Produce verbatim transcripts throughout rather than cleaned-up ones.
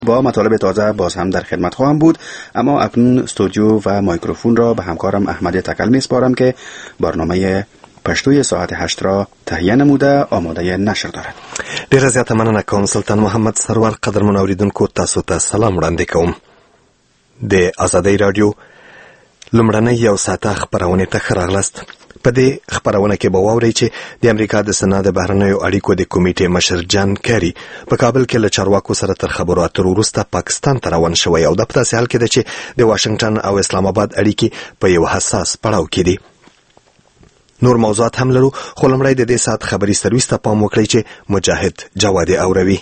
با مطالب تازه باز هم در خدمت خواهم بود، اما اکنون استودیو و میکروفون را به همکارم احمد تکل میسپارم که برنامه پښتو ساعت هشت را تهیه نموده آماده نشر دارد. ډیره زیاته مننه کوم سلطان محمد سرور. قدرمن اوریدونکو تاسو ته سلام وړاندې کوم. د آزادۍ رادیو لومړنۍ یو ساعته خپرونې ته ښه راغلاست. په دې خپرونه کې به واورئ چې د امریکا د سنا د بهرنیو اړیکو د کمیټې مشر جان کیری په کابل کې له چارواکو سره تر خبرو اترو وروسته پاکستان ته روان شوی او د په داسې حال کې ده چې د واشنګټن او اسلام آباد اړیکې په یو حساس پړاو کې دي. نور موضوعات هم لرو، خو لومړی د دې ساعت خبري سرویس ته پام وکړئ چې مجاهد جواد اوروي.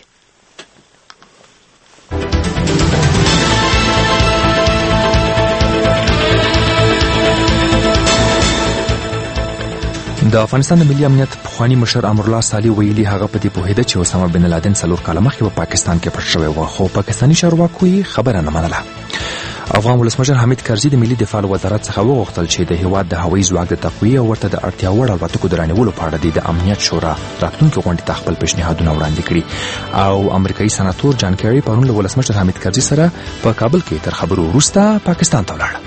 د افغانستان د ملي امنیت پخوانی مشر امرالله صالح ویلي هغه په دې پوهېده چې اسامه بن لادن څلور کاله مخکې په پاکستان کې پټ شوی و، خو پاکستاني چارواکو یې خبره نه منله. افغان ولسمشر حمید کرزي د ملي دفاع وزارت څخه وغوښتل چې د هیواد د هوایي ځواک د تقویې او ورته د اړتیا وړ الوتکو د رانیولو په اړه د امنیت شورا راتلونکي غونډې ته خپل پیشنهادونه وړاندې کړي. او امریکایي سناتور جان کیری پرون له ولسمشر حمید کرزي سره په کابل کې تر خبرو وروسته پاکستان ته ولاړ.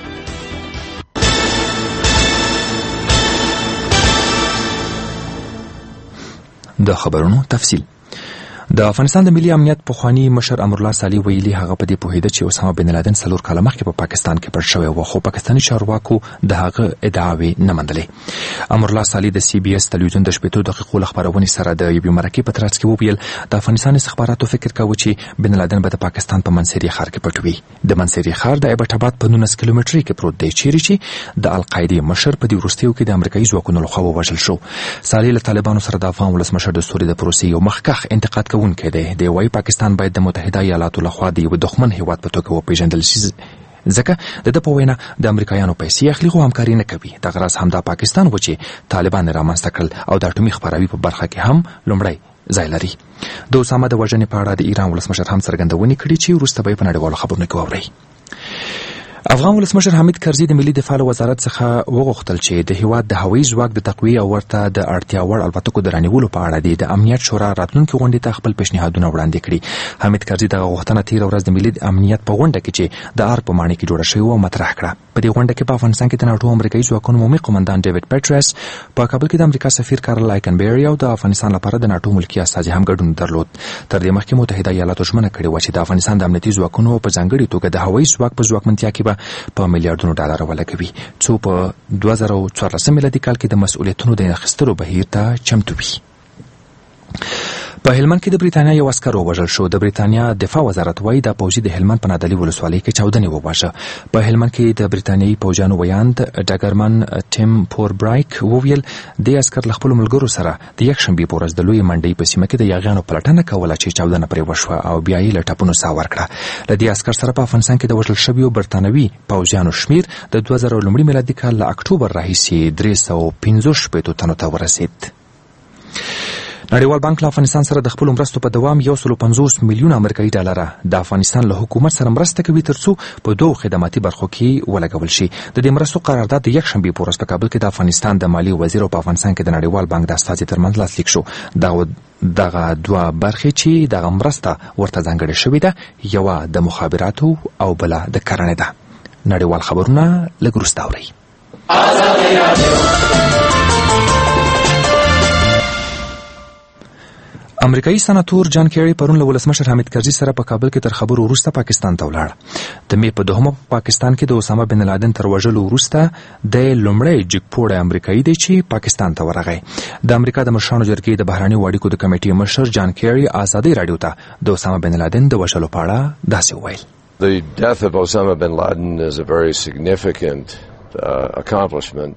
د خبرونو تفصیل. د افغانستان د ملي امنیت پخوانی مشر امرالله صالح ویلي هغه په دې پوهېده چې اسامه بن لادن څلور کاله مخکې په پاکستان کې پټ شوی و، خو پاکستاني چارواکو د هغه ادعاوې نه منلې. امرالله صالح د سی بي اس تلویزیون د شپېتو دقیقو له خپرونې سره د یوې مرکې په ترڅ کې وویل د افغانستان استخباراتو فکر کاوه چې بن لادن به د پاکستان په منصیري ښار کې پټ وي. د منصیري ښار د ایبټ آباد په نولس کیلومترۍ کې پروت دی، چیرې چې د القاعدې مشر په دې وروستیو کې د امریکایي ځواکونو لخوا ووژل شو. صالح له طالبانو سره د افغان ولسمشر د سولې د پروسې یو مخکښ انتقاد کوونکی دی. د وايي پاکستان باید د متحده ایالاتو لخوا د یو دښمن هیواد په توګه وپیژندل شي، ځکه د ده په وینا د امریکایانو پیسې اخلي خو همکاري نه کوي. دغه راز همدا پاکستان و چې طالبان رامنځته کړل او د اټومي خپراوي په برخه کې هم لومړی ځای لري. د اسامه د وژنې په اړه د ایران ولسمشر هم څرګندونې کړي چې وروسته به یې په نړیوالو خبرونو کې واورئ. افغان ولسمشر حمید کرزي د ملي دفاع وزارت څخه وغوښتل چې د هیواد د هوایي ځواک د تقویې او ورته د اړتیا وړ الوتکو د رانیولو په اړه د امنیت شورا راتلونکي غونډې ته خپل پیشنهادونه وړاندې کړي. حمید کرزي دغه غوښتنه تېره ورځ د ملي امنیت په غونډه کې چې د ارګ په ماڼۍ کې جوړه شوې وه مطرح کړه. په دې غونډه کې په افغانستان کې د ناټو امریکایي ځواکونو عمومي قومندان ډیوډ پیټرس، په کابل کې د امریکا سفیر کارل لایکنبری او د افغانستان لپاره د ناټو ملکي استازي هم ګډون درلود. تر دې مخکې متحده ایالاتو ژمنه کړې وه چې د افغانستان د امنیتي ځواکونو په ځانګړې توګه د هوایي ځواک په ځواکمنتیا کې به په میلیارډونو ډالر ولګوي، څو په دوه زره څوارلسم میلادي کال کې د مسؤلیتونو د اخیستلو بهیر ته چمتو وي. په هلمند کې د بریتانیا یو عسکر ووژل شو. د بریتانیا دفاع وزارت وایي دا پوځي د هلمند په نادلي ولسوالۍ کې چاودنې وواژه. په هلمند کې د بریتانیایي پوځیانو ویاند ډګرمن ټیم پوربرایک وویل د عسکر له خپلو ملګرو سره د یکشنبې په ورځ د لویې منډۍ په سیمه کې د یاغیانو پلټنه کوله چې چاودنه پرې وشوه او بیا یې له ټپونو ساه ورکړه. له دې عسکر سره په افغانستان کې د وژل شویو برتانوي پوځیانو شمیر د دوه زره لومړي میلادي کال له اکتوبر راهیسې درې سوه پنځوس شپېتو تنو ته ورسېد. نړیوال بانک له افغانستان سره د خپلو مرستو په دوام یو سل پنځوس میلیونه امریکایي ډالره د افغانستان له حکومت سره مرسته کوي ترڅو په دوو خدماتي برخو کې ولګول شي. د دې مرستو قرارداد د یکشنبې په ورځ په کابل کې د افغانستان د مالیې وزیر او په افغانستان کې د نړیوال بانک د استازي ترمنځ لاسلیک شو. دغه دغه دوه برخې چې دغه مرسته ورته ځانګړې شوې ده، یوه د مخابراتو او بله د کرنې ده. نړیوال خبرونه لږ وروسته اورئ. امریکایي سناتور جان کیری پرون له ولسمشر حمید کرزي سره په کابل کې تر خبرو وروسته پاکستان ته ولاړ. د مې په دوهمه په پاکستان کې د اسامه بن لادن تر وژلو وروسته د لومړی جګپوړی امریکایي دی چې پاکستان ته ورغی. د امریکا د مشرانو جرګې د بهرنیو اړیکو د کمیټې مشر جان کیری آزادۍ راډیو ته د اسامه بن لادن د وژلو په اړه داسې وویل. The death of Osama bin Laden is a very significant uh, accomplishment.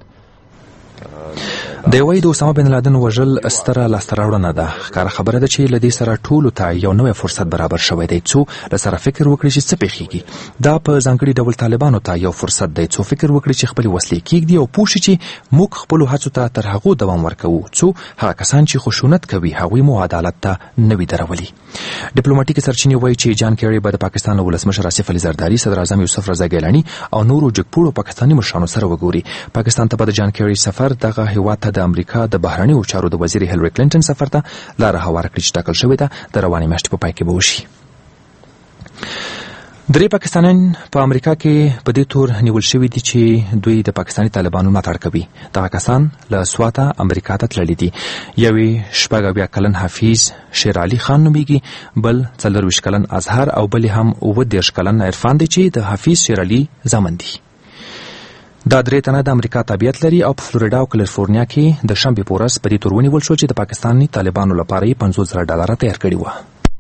د یوې د اسامه بن لادن وژل ستره لاسته راوړنه ده. ښکاره خبره ده چې له دې سره ټولو ته یو نوی فرصت برابر شوی دی څو له سره فکر وکړي چې څه پیښیږي. دا په ځانګړي ډول طالبانو ته یو فرصت دی څو فکر وکړي چې خپلې وسلې کېږدي او پوه شي چې موږ خپلو هڅو ته تر هغو دوام ورکوو څو هغه کسان چې خشونت کوي هغوی مو عدالت ته نه وي درولي. ډیپلوماټیکې سرچینې وایي چې جان کیری به د پاکستان له ولسمشر آصف علي زرداري، صدر اعظم یوسف رضا ګیلاني او نورو جګپوړو پاکستاني مشرانو سره وګوري. پاکستان ته به د جان کیری سفر دغه هیواد ته د امریکا د بهرنیو چارو د وزیر هیلری کلینټن سفر ته لاره هواره کړي چې ټاکل شوې ده د روانې میاشتې په پای کې به وشي. درې پاکستانیان په امریکا کې په دې تور نیول شوي دي چې دوی د پاکستاني طالبانو ملاتړ کوي. دغه کسان له سواته امریکا ته تللي دي. یوې شپږ اویا کلن حفیظ شیر علي خان نومیږي، بل څلرویشت کلن اظهر او بل هم اووه دېرش کلن عرفان دی چې د حفیظ شیر علي زامن دي. دا درې تنه د امریکا تابعیت لري او په فلوریډا او کالیفورنیا کې د شنبې په ورځ په دې تور ونیول شو چې د پاکستاني طالبانو لپاره یې پنځوس زره ډالره تیار کړي وه.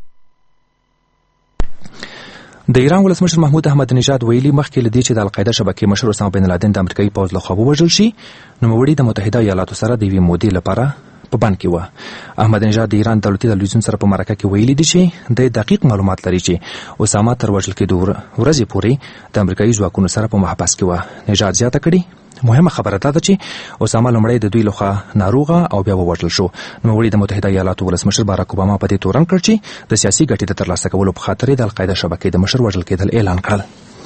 د ایران ولسمشر محمود احمد نژاد ویلي مخکې له دې چې د القاعده شبکې مشر اسامه بن لادن د امریکایي پوځ لخوا ووژل شي، نوموړي د متحده ایالاتو سره د یوې مودې لپاره په بند کې وه. احمد نژاد د ایران دولتي تلویزیون سره په مرکه کې ویلي دي چې د دقیق معلومات لري چې اسامه تر وژل کېدو ورځې پورې د امریکایي ځواکونو سره په محبس کې وه. نژاد زیاته کړي مهمه خبره دا ده چې اسامه لومړی د دوی لخوا ناروغه او بیا ووژل شو. نوموړي د متحده ایالاتو ولسمشر باراک اوباما په دې تورن کړ چې د سیاسي ګټې د ترلاسه کولو په خاطر د القاعده شبکې د مشر وژل کېدل اعلان کړل.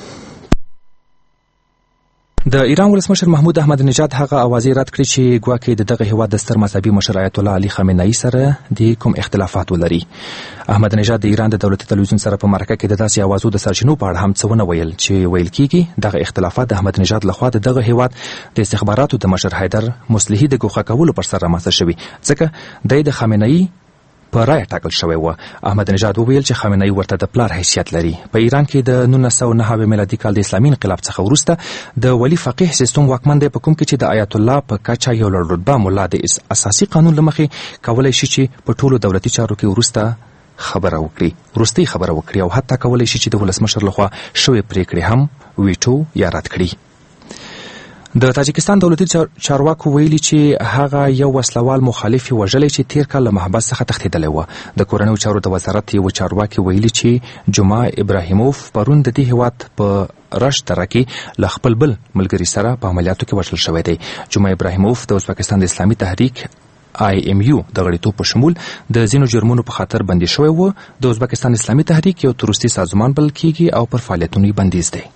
د ایران ولسمشر محمود احمد نژاد هغه اوازې رد کړې چې ګواکې د دغه هیواد د ستر مذهبي مشر آیت الله علي خامنه‌ای سره د کوم اختلافات ولري. احمد نژاد د ایران د دولتي تلویزیون سره په مرکه کې د داسې اوازو د سرچینو په اړه هم څه ونه ویل چې ویل کېږي دغه اختلافات د احمد نژاد لخوا د دغه هیواد د استخباراتو د مشر حیدر مصلحي د ګوښه کولو پر سر رامنځته شوي، ځکه دی د خامنه‌ای په رایه ټاکل شوی و. احمد نژاد وویل چې خامنه‌ای ورته د پلار حیثیت لري. په ایران کې د نولس سوه نهه میلادي کال د اسلامي انقلاب څخه وروسته د ولی فقیه سیستم واکمن دی، په کوم کې چې د آیت الله په کچه یو لوړ رتبه ملا د اساسي قانون له مخې کولی شي چې په ټولو دولتي چارو کې وروسته خبره وکړي وروستۍ خبره وکړي او حتی کولی شي چې د ولسمشر لخوا شوې پریکړې هم ویټو یا رد کړي. د تاجکستان دولتي چارواکو ویلي چې هغه یو وسلوال مخالف وژلی چې تیر کال له محبس څخه تښتېدلی و. د کورنیو چارو د وزارت یو چارواکي ویلي چې جمعه ابراهیموف پرون د دې هیواد په رشت دره کې له خپل بل ملګري سره په عملیاتو کې وژل شوی دی. جمعه ابراهیموف د ازبکستان د اسلامي تحریک آی ایم یو د غړیتوب په شمول د ځینو جرمونو په خاطر بندي شوی و. د ازبکستان اسلامي تحریک یو تروریستي سازمان بلل کیږي او پر فعالیتونو بندیز دی.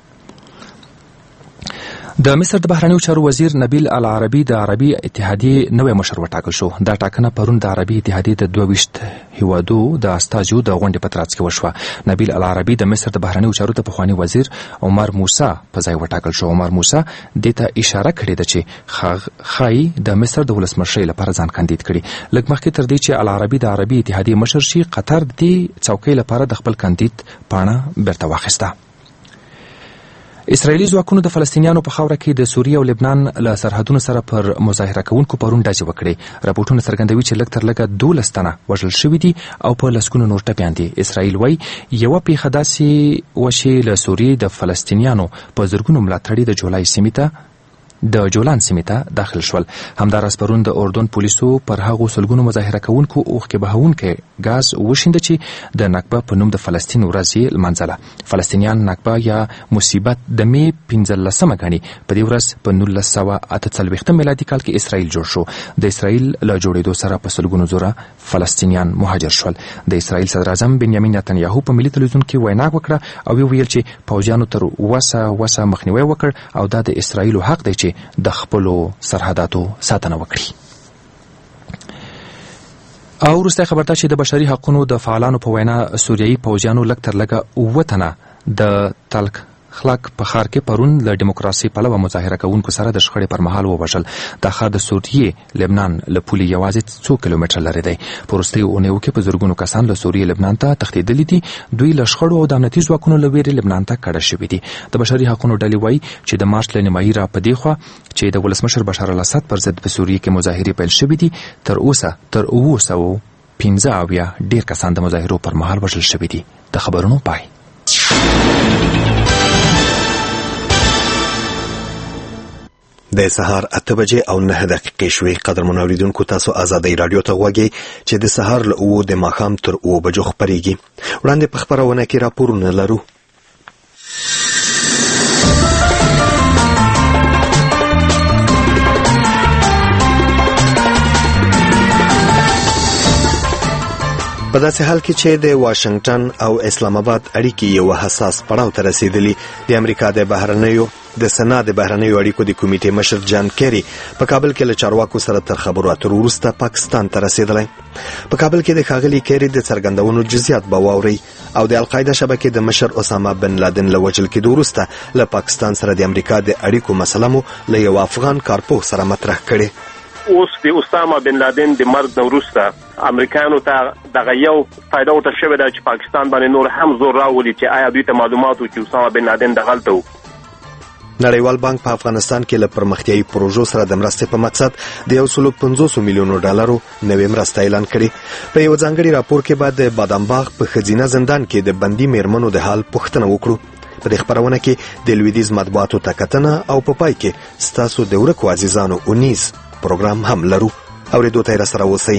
د مصر د بهرنیو چارو وزیر نبیل العربي د عربي اتحادیې نوی مشر وټاکل شو. دا ټاکنه پرون د عربي اتحادیې د دوه ویشت هیوادو د استازیو د غونډې په ترڅ کې وشوه. نبیل العربي د مصر د بهرنیو چارو د پخواني وزیر عمر موسی په ځای وټاکل شو. عمر موسی دې ته اشاره کړې ده چې ښایي د مصر د ولسمشرۍ لپاره ځان کاندید کړي. لږ مخکې تر دې چې العربي د عربي اتحادیې مشر شي، قطر د دې څوکۍ لپاره د خپل کاندید پاڼه بیرته واخیسته. اسرائیلي ځواکونو د فلسطینیانو په خاوره کې د سوریې او لبنان له سرحدونو سره پر مظاهره کوونکو پرون ډزې وکړې. راپورټونه څرګندوي چې لږ تر لږه دولس تنه وژل شوي دي او په لسګونو نور ټپیان دي. اسرائیل وایي یوه پیښه داسې وه چې له سوریې د فلسطینیانو په زرګونو ملاتړي د جولای سیمې ته د جولان سیمې ته داخل شول. همداراز پرون د اردن پولیسو پر هغو سلګونو مظاهره کوونکو اوښکې بهونکی ګاز وشینده چې د نکبه په نوم د فلسطین ورځ یې لمانځله. فلسطینیان نکبه یا مصیبت د مې پنځلسمه ګڼي. په دې ورځ په نولس سوه اته څلوېښتم میلادي کال کې اسرائیل جوړ شو. د اسرائیل له جوړېدو سره په سلګونو زره فلسطینیان مهاجر شول. د اسرائیل صدراعظم بنیامین نتنیاهو په ملي تلویزیون کې وینا وکړه او ویل چې پوځیانو تر وسه وسه مخنیوی وکړ او دا د اسرائیلو حق دی چې د خپلو سرحداتو ساتنه وکړي. او وروسته خبرته چې د بشري حقوقو د فعالانو په وینا سوریایي پوځیانو لږ تر لږه اووه تنه د تلک خلاق په ښار کې پرون له ډیموکراسي پلوه مظاهره کوونکو سره د شخړې پر مهال ووژل. دا ښار د سوریې لبنان له پولې یوازې څو کیلومتره لرې دی. په وروستیو اونیو کې په زرګونو کسان له سوریې لبنان ته تښتېدلي دي. دوی له شخړو او د امنیتي ځواکونو له ویرې لبنان ته کډه شوي دي. د بشري حقوقو ډلې وایي چې د مارچ له نیمایي را په دې خوا چې د ولسمشر بشار الاسد پر ضد په سوریې کې مظاهرې پیل شوي دي، تر اوسه تر اووه سوه پنځه اویا ډېر کسان د مظاهرو پر مهال وژل شوي دي. د خبرونو پای. د سهار اته بجې او نه دقیقې شوې. قدرمن اوریدونکو، تاسو آزادۍ رادیو ته غوږی چې د سهار له اوو د ماښام تر اوو بجو خپرېږي. وړاندې په خپرونه کې راپورونه لرو. په داسې حال کې چې د واشنگټن او اسلام آباد اړیکې یو حساس پړاو ته رسیدلي، د امریکا د بهرنیو د سنا د بهرنیو اړیکو د کمیټې مشر جان کیری په کابل کې له چارواکو سره تر خبرو اترو وروسته پاکستان ته رسیدلی. په کابل کې د ښاغلي کیری د څرګندونو جزئیات به واورئ او د القاعده شبکې د مشر اسامه بن لادن له وژل کېدو وروسته له پاکستان سره د امریکا د اړیکو مسله مو له یو افغان کارپوه سره مطرح کړې. اوس د اسامه بن لادن د مرګ نه وروسته امریکایانو ته دغه یو فایده ورته شوې ده چې پاکستان باندې نور هم زور راولي چې آیا دوی ته معلومات و چې اسامه بن لادن دغلته و. نړیوال بانک په افغانستان کې له پرمختیایي پروژو سره د مرستې په مقصد د یو سلو پنځوسو میلیونو ډالرو نوې مرسته اعلان کړې. په یو ځانګړي راپور کې به د بادام باغ په ښځینه زندان کې د بندي میرمنو د حال پوښتنه وکړو. په دې خپرونه کې د لویدیځ مطبوعاتو ته کتنه او په پای کې ستاسو د ورکو عزیزانو اونیز پروګرام هم لرو. اورېدو ته یې راسره اوسئ.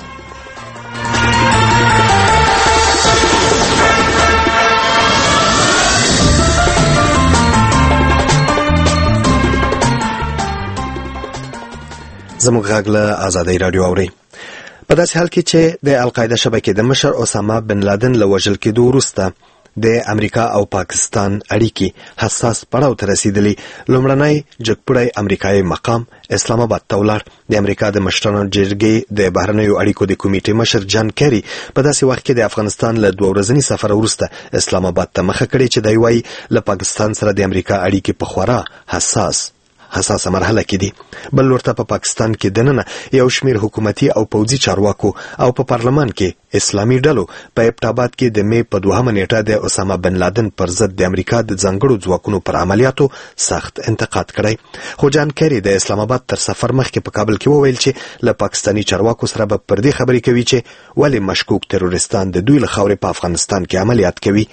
زموږ غږ له آزادۍ راډیو اورئ. په داسې حال کې چې د القاعده شبکې د مشر اسامه بن لادن له وژل کېدو وروسته د امریکا او پاکستان اړیکې حساس پړاو ته رسیدلي، لومړنی جګپړی امریکایي مقام اسلام آباد ته ولاړ. د امریکا د مشرانو جرګې د بهرنیو اړیکو د کمیټې مشر جان کیری په داسې وخت کې د افغانستان له دوه ورځني سفر وروسته اسلام آباد ته مخه کړې چې دی وایي له پاکستان سره د امریکا اړیکې په خورا حساس حساسه مرحله کې دي. بل ورته په پاکستان کې دننه یو شمیر حکومتي او پوځي چارواکو او په پارلمان کې اسلامي ډلو په ابټاباد کې د می په دوهمه نیټه د اسامه بن لادن پر ضد د امریکا د ځانګړو ځواکونو پر عملیاتو سخت انتقاد کړی. خو جان کیری د اسلام آباد تر سفر مخکې په کابل کې وویل چې له پاکستاني چارواکو سره به پر دې خبرې کوي چې ولې مشکوک تروریستان د دوی له خاورې په افغانستان کې عملیات کوي.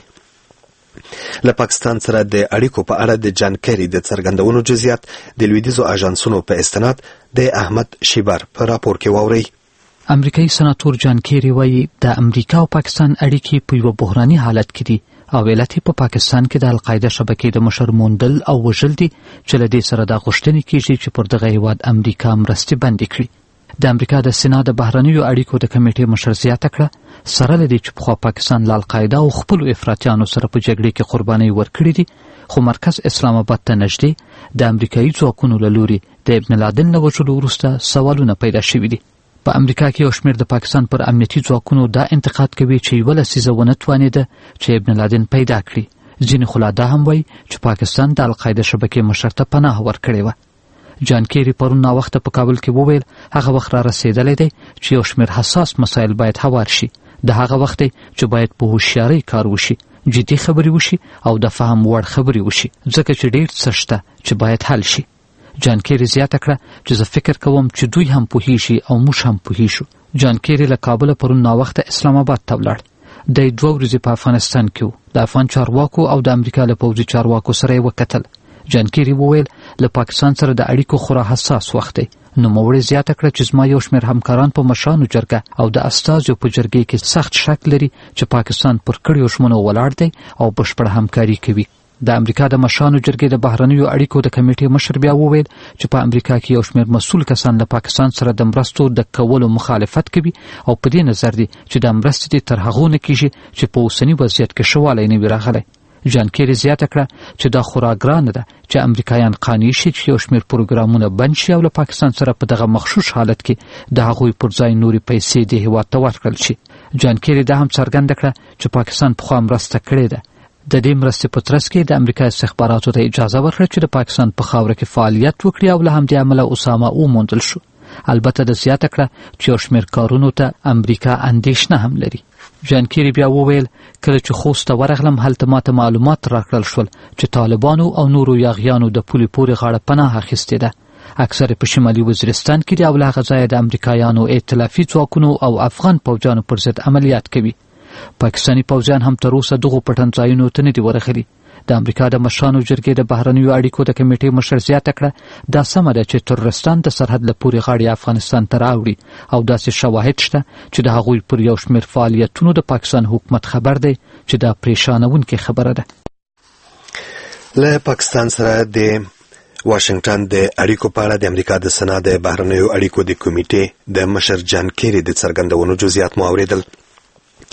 له پاکستان سره د اړیکو په اړه د جان کیری د څرګندونو جزئیات د لویدیځو اژانسونو په استناد د احمد شیبر په راپور کې واورئ. امریکایي سناتور جان کیری وایي د امریکا او پاکستان اړیکې په یو بحراني حالت کې دي او علت په پاکستان کې د القاعده شبکې د مشر موندل او وژل دي چې له دې سره د غوښتنې کیږي چې پر دغه هیواد امریکا مرستې بندې کړي. د امریکا د سنا د بهرنیو اړیکو د کمیټې مشر زیاته کړه سره لدې چې پخوا پاکستان له القاعده او خپلو افراطیانو سره په جګړې کې قربانۍ ورکړې دي، خو مرکز اسلام آباد ته نږدې د امریکایي ځواکونو له لوري د ابن لادن له وژلو وروسته سوالونه پیدا شوي دي. په امریکا کې یو شمېر د پاکستان پر امنیتي ځواکونو دا انتقاد کوي چې یوه لسیزه ونه توانېده چې ابن لادن پیدا کړي. ځینې خو لا دا هم وایي چې پاکستان د القاعده شبکې مشر ته پناه ورکړې وه. جان کیری پرون ناوخته په کابل کې وویل هغه وخت را رسېدلی دی چې یو شمېر حساس مسایل باید هوار شي. د هغه وخت دی چې باید په هوښیارۍ کار وشي، جدي خبرې وشي او د فهم وړ خبرې وشي، ځکه چې ډېر څه شته چې باید حل شي. جان کیری زیاته کړه چې زه فکر کوم چې دوی هم پوهیږي او موږ هم پوهیږو. جان کیری له کابله پرون ناوخته اسلام آباد ته ولاړ. دی دوه ورځې په افغانستان کې و. د افغان چارواکو او د امریکا له پوځي چارواکو سره یې وکتل. جان کیری وویل له پاکستان سره د اړیکو خورا حساس وخت دی. نوموړی زیاته کړه چې زما یو شمېر همکاران په مشرانو جرګه او د استازیو په جرګې کې سخت شک لري چې پاکستان پر کړیو ژمنو ولاړ دی او بشپړه همکاري کوي. د امریکا د مشرانو جرګې د بهرنیو اړیکو د کمیټې مشر بیا وویل چې په امریکا کې یو شمېر مسؤل کسان له پاکستان سره د مرستو د کولو مخالفت کوي او په دې نظر دي چې د مرستې تر هغو نه کیږي چې په اوسني وضعیت کې ښه والی نه وي راغلی. جان کیری زیاته کړه چې دا خورا ګرانه ده چې امریکایان قانع شي چې یو شمېر پروګرامونه بند شي او له پاکستان سره په دغه مخشوش حالت کې د هغوی پر ځای نورې پیسې د هېواد ته ورکړل شي. جان کیری دا هم څرګنده کړه چې پاکستان پخوا مرسته کړې ده. د دې مرستې په ترڅ کې د امریکا استخباراتو ته اجازه ورکړه چې د پاکستان په خاوره کې فعالیت وکړي او له همدې امله اسامه وموندل شو. البته د زیاته کړه چې یو شمېر کارونو ته امریکا اندېښنه هم لري. جان کیری بیا وویل کله چې خوست ته ورغلم هلته ماته معلومات راکړل شول چې طالبانو او نورو یاغیانو د پولې پورې غاړه پناه اخیستې ده. اکثر په شمالي وزیرستان کې دي او له هغه ځایه د امریکایانو ائتلافي ځواکونو او افغان پوځیانو پر ضد عملیات کوي. پاکستاني پوځیان هم تر اوسه دغو پټنځایونو ته نه دي ورغلي. د امریکا د مشرانو جرګې د بهرنیو اړیکو د کمیټې مشر زیاته کړه دا سمه ده چې تروریستان د سرحد له پورې غاړې افغانستان ته راوړي او داسې شواهد شته چې د هغوی پر یو شمېر فعالیتونو د پاکستان حکومت خبر دی چې دا پریشانوونکې خبره ده. له پاکستان سره د واشنگټن د اړیکو په اړه د امریکا د سنا د بهرنیو اړیکو د کمیټې د مشر جان کیری د څرګندونو جزئیات مو اوریدل.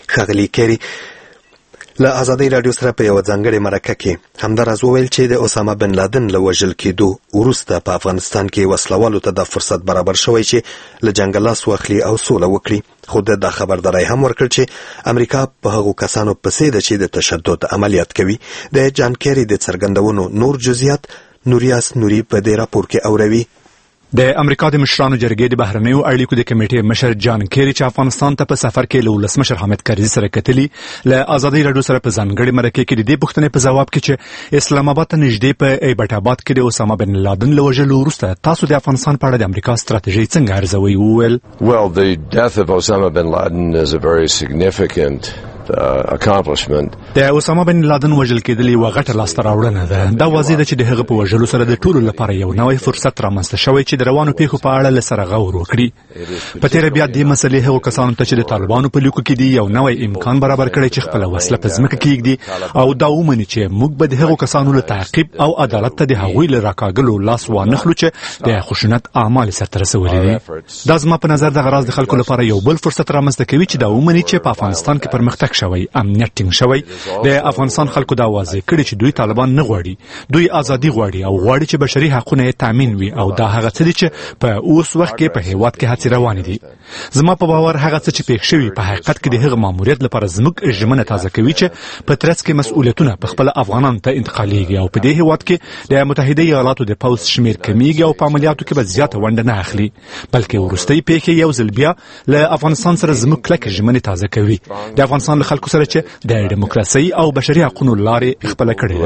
ښاغلي کیری له ازادۍ راډیو سره په یو ځانګړي مرکه کې همداراز وویل چې د اسامه بن لادن له وژل کېدو وروسته په افغانستان کې وسلوالو ته د فرصت برابر شوی چې له جنګ لاس واخلي او سوله وکړي، خو د خبرداري هم ورکړ چې امریکا په هغو کسانو پسې ده چې د تشدد عملیات کوي. د جان کیری د څرګندونو نور جزئیات نوریاس نوري په دې راپور کې اوروي. د امریکا د مشرانو جرګې د بهرنیو اړیکو د کمیټې مشر جان کیری چې افغانستان ته په سفر کې له ولسمشر حامد کرزي سره کتلي، له ازادۍ راډیو سره په ځانګړي مرکه کې د دې پوښتنې په ځواب کې چې اسلام آباد ته نږدې په ایبټ آباد کې د اسامه بن لادن له وژلو وروسته تاسو د افغانستان په اړه د امریکا ستراتیژي څنګه ارزوئ؟ وویل Well, the death of Osama bin Laden is a very significant Uh, accomplishment. د اسامه بن لادن وژل کېدل یو غټه لاسته راوړنه ده. دا واضح ده چې د هغه په وژلو سره د ټولو لپاره یو نوی فرصت رامنځته شوی چې د روانو پیښو په اړه له سره غور وکړي. په تیر بیا د مسلې هغو کسانو ته چې د طالبانو په لیکو کې دي یو نوی امکان برابر کړی چې خپل وسله په ځمکه کېږدي او دا ومني چې موږ به د هغو کسانو له تعقیب او عدالت ته د هغوی له راکاږلو لاس وانخلو چې د خشونت اعمال سرته رسولي دي. دا زما په نظر د غراض د خلکو لپاره یو بل فرصت رامنځته کوي چې دا ومني چې په افغانستان کې پرمختګ شوی، امنیت ټینګ شوی. د افغانستان خلکو دا واضح کړي چې دوی طالبان نه غواړي، دوی ازادي غواړي او غواړي چې بشري حقونه یې تامین وي او دا هغه څه دي چې په اوس وخت کې په هیواد کې هڅې روانې دي. زما په باور هغه څه چې پېښ شوي په حقیقت کې د هغه ماموریت لپاره زموږ ژمنه تازه کوي چې په ترڅ کې مسؤلیتونه په خپل افغانانو ته انتقالېږي او په دې هیواد کې د متحده ایالاتو د پوځ شمیر کمیږي او په عملیاتو کې به زیاته ونډه نه اخلي، بلکې وروستۍ پیښې یو ځل بیا له افغانستان سره زموږ کلکه ژمنې تازه کوي. د افغانستان له خلکو سره چې د دیموکراسي او بشري حقوقو لارې خپل کړې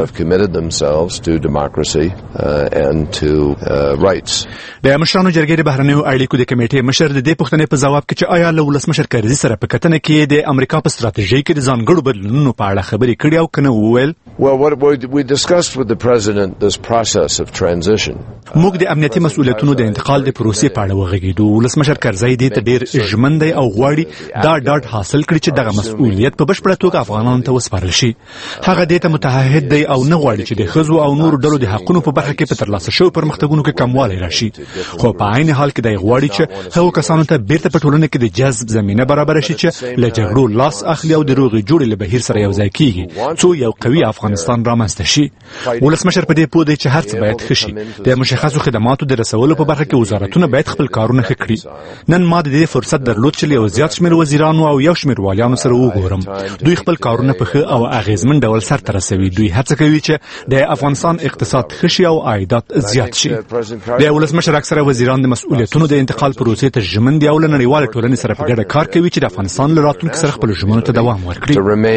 د مشرانو جرګې د بهرنیو اړیکو د کمیټې مشر د دې پوښتنې په ځواب کې چې آیا له ولسمشر کرزي سره په کتنه کې د امریکا په ستراتیژي کې د ځانګړو بدلونونو په اړه خبرې کړې او کنه وویل Well, what we discussed with the president this process of transition. موږ د امنیتي مسؤلیتونو د انتقال د پروسې په اړه وغږیدو. ولسمشر کرزي دې ته ډېر ژمن دی او غواړي دا ډاډ حاصل کړي چې دغه مسؤلیت په بشپړه توګه افغانانو ته وسپارل شي. هغه دې ته متعهد دی او نه غواړي چې د ښځو او نورو ډلو د حقونو په برخه کې په ترلاسه شویو پرمختګونو کې کموالی راشي، خو په عین حال کې دی غواړي چې هغو کسانو ته بیرته په ټولنه کې د جذب زمینه برابر شي چې له جګړو لاس اخلي او د روغې جوړې له بهیر سره یو ځای کیږي څو یو قوي افغانستان رامنځته شي. ولسمشر په دې پوه دی چې هر څه باید ښه شي. د مشخصو خدماتو د رسولو په برخه کې وزارتونه باید خپل کارونه ښه کړي. نن ما د دې فرصت درلود چې یو زیات شمېر وزیرانو او یو شمېر والیانو سره وګورم. دوی خپل کارونه په ښه او اغیزمن ډول سرته رسوي. دوی هڅه کوي چې د افغانستان اقتصاد ښه شي او عایدات زیات شي. د ولسمشر اکثره وزیران د مسؤلیتونو د انتقال پروسې ته ژمن دي او له نړیواله ټولنې سره په ګډه کار کوي چې د افغانستان له راتلونکي سره خپل ژمنو ته دوام ورکړي.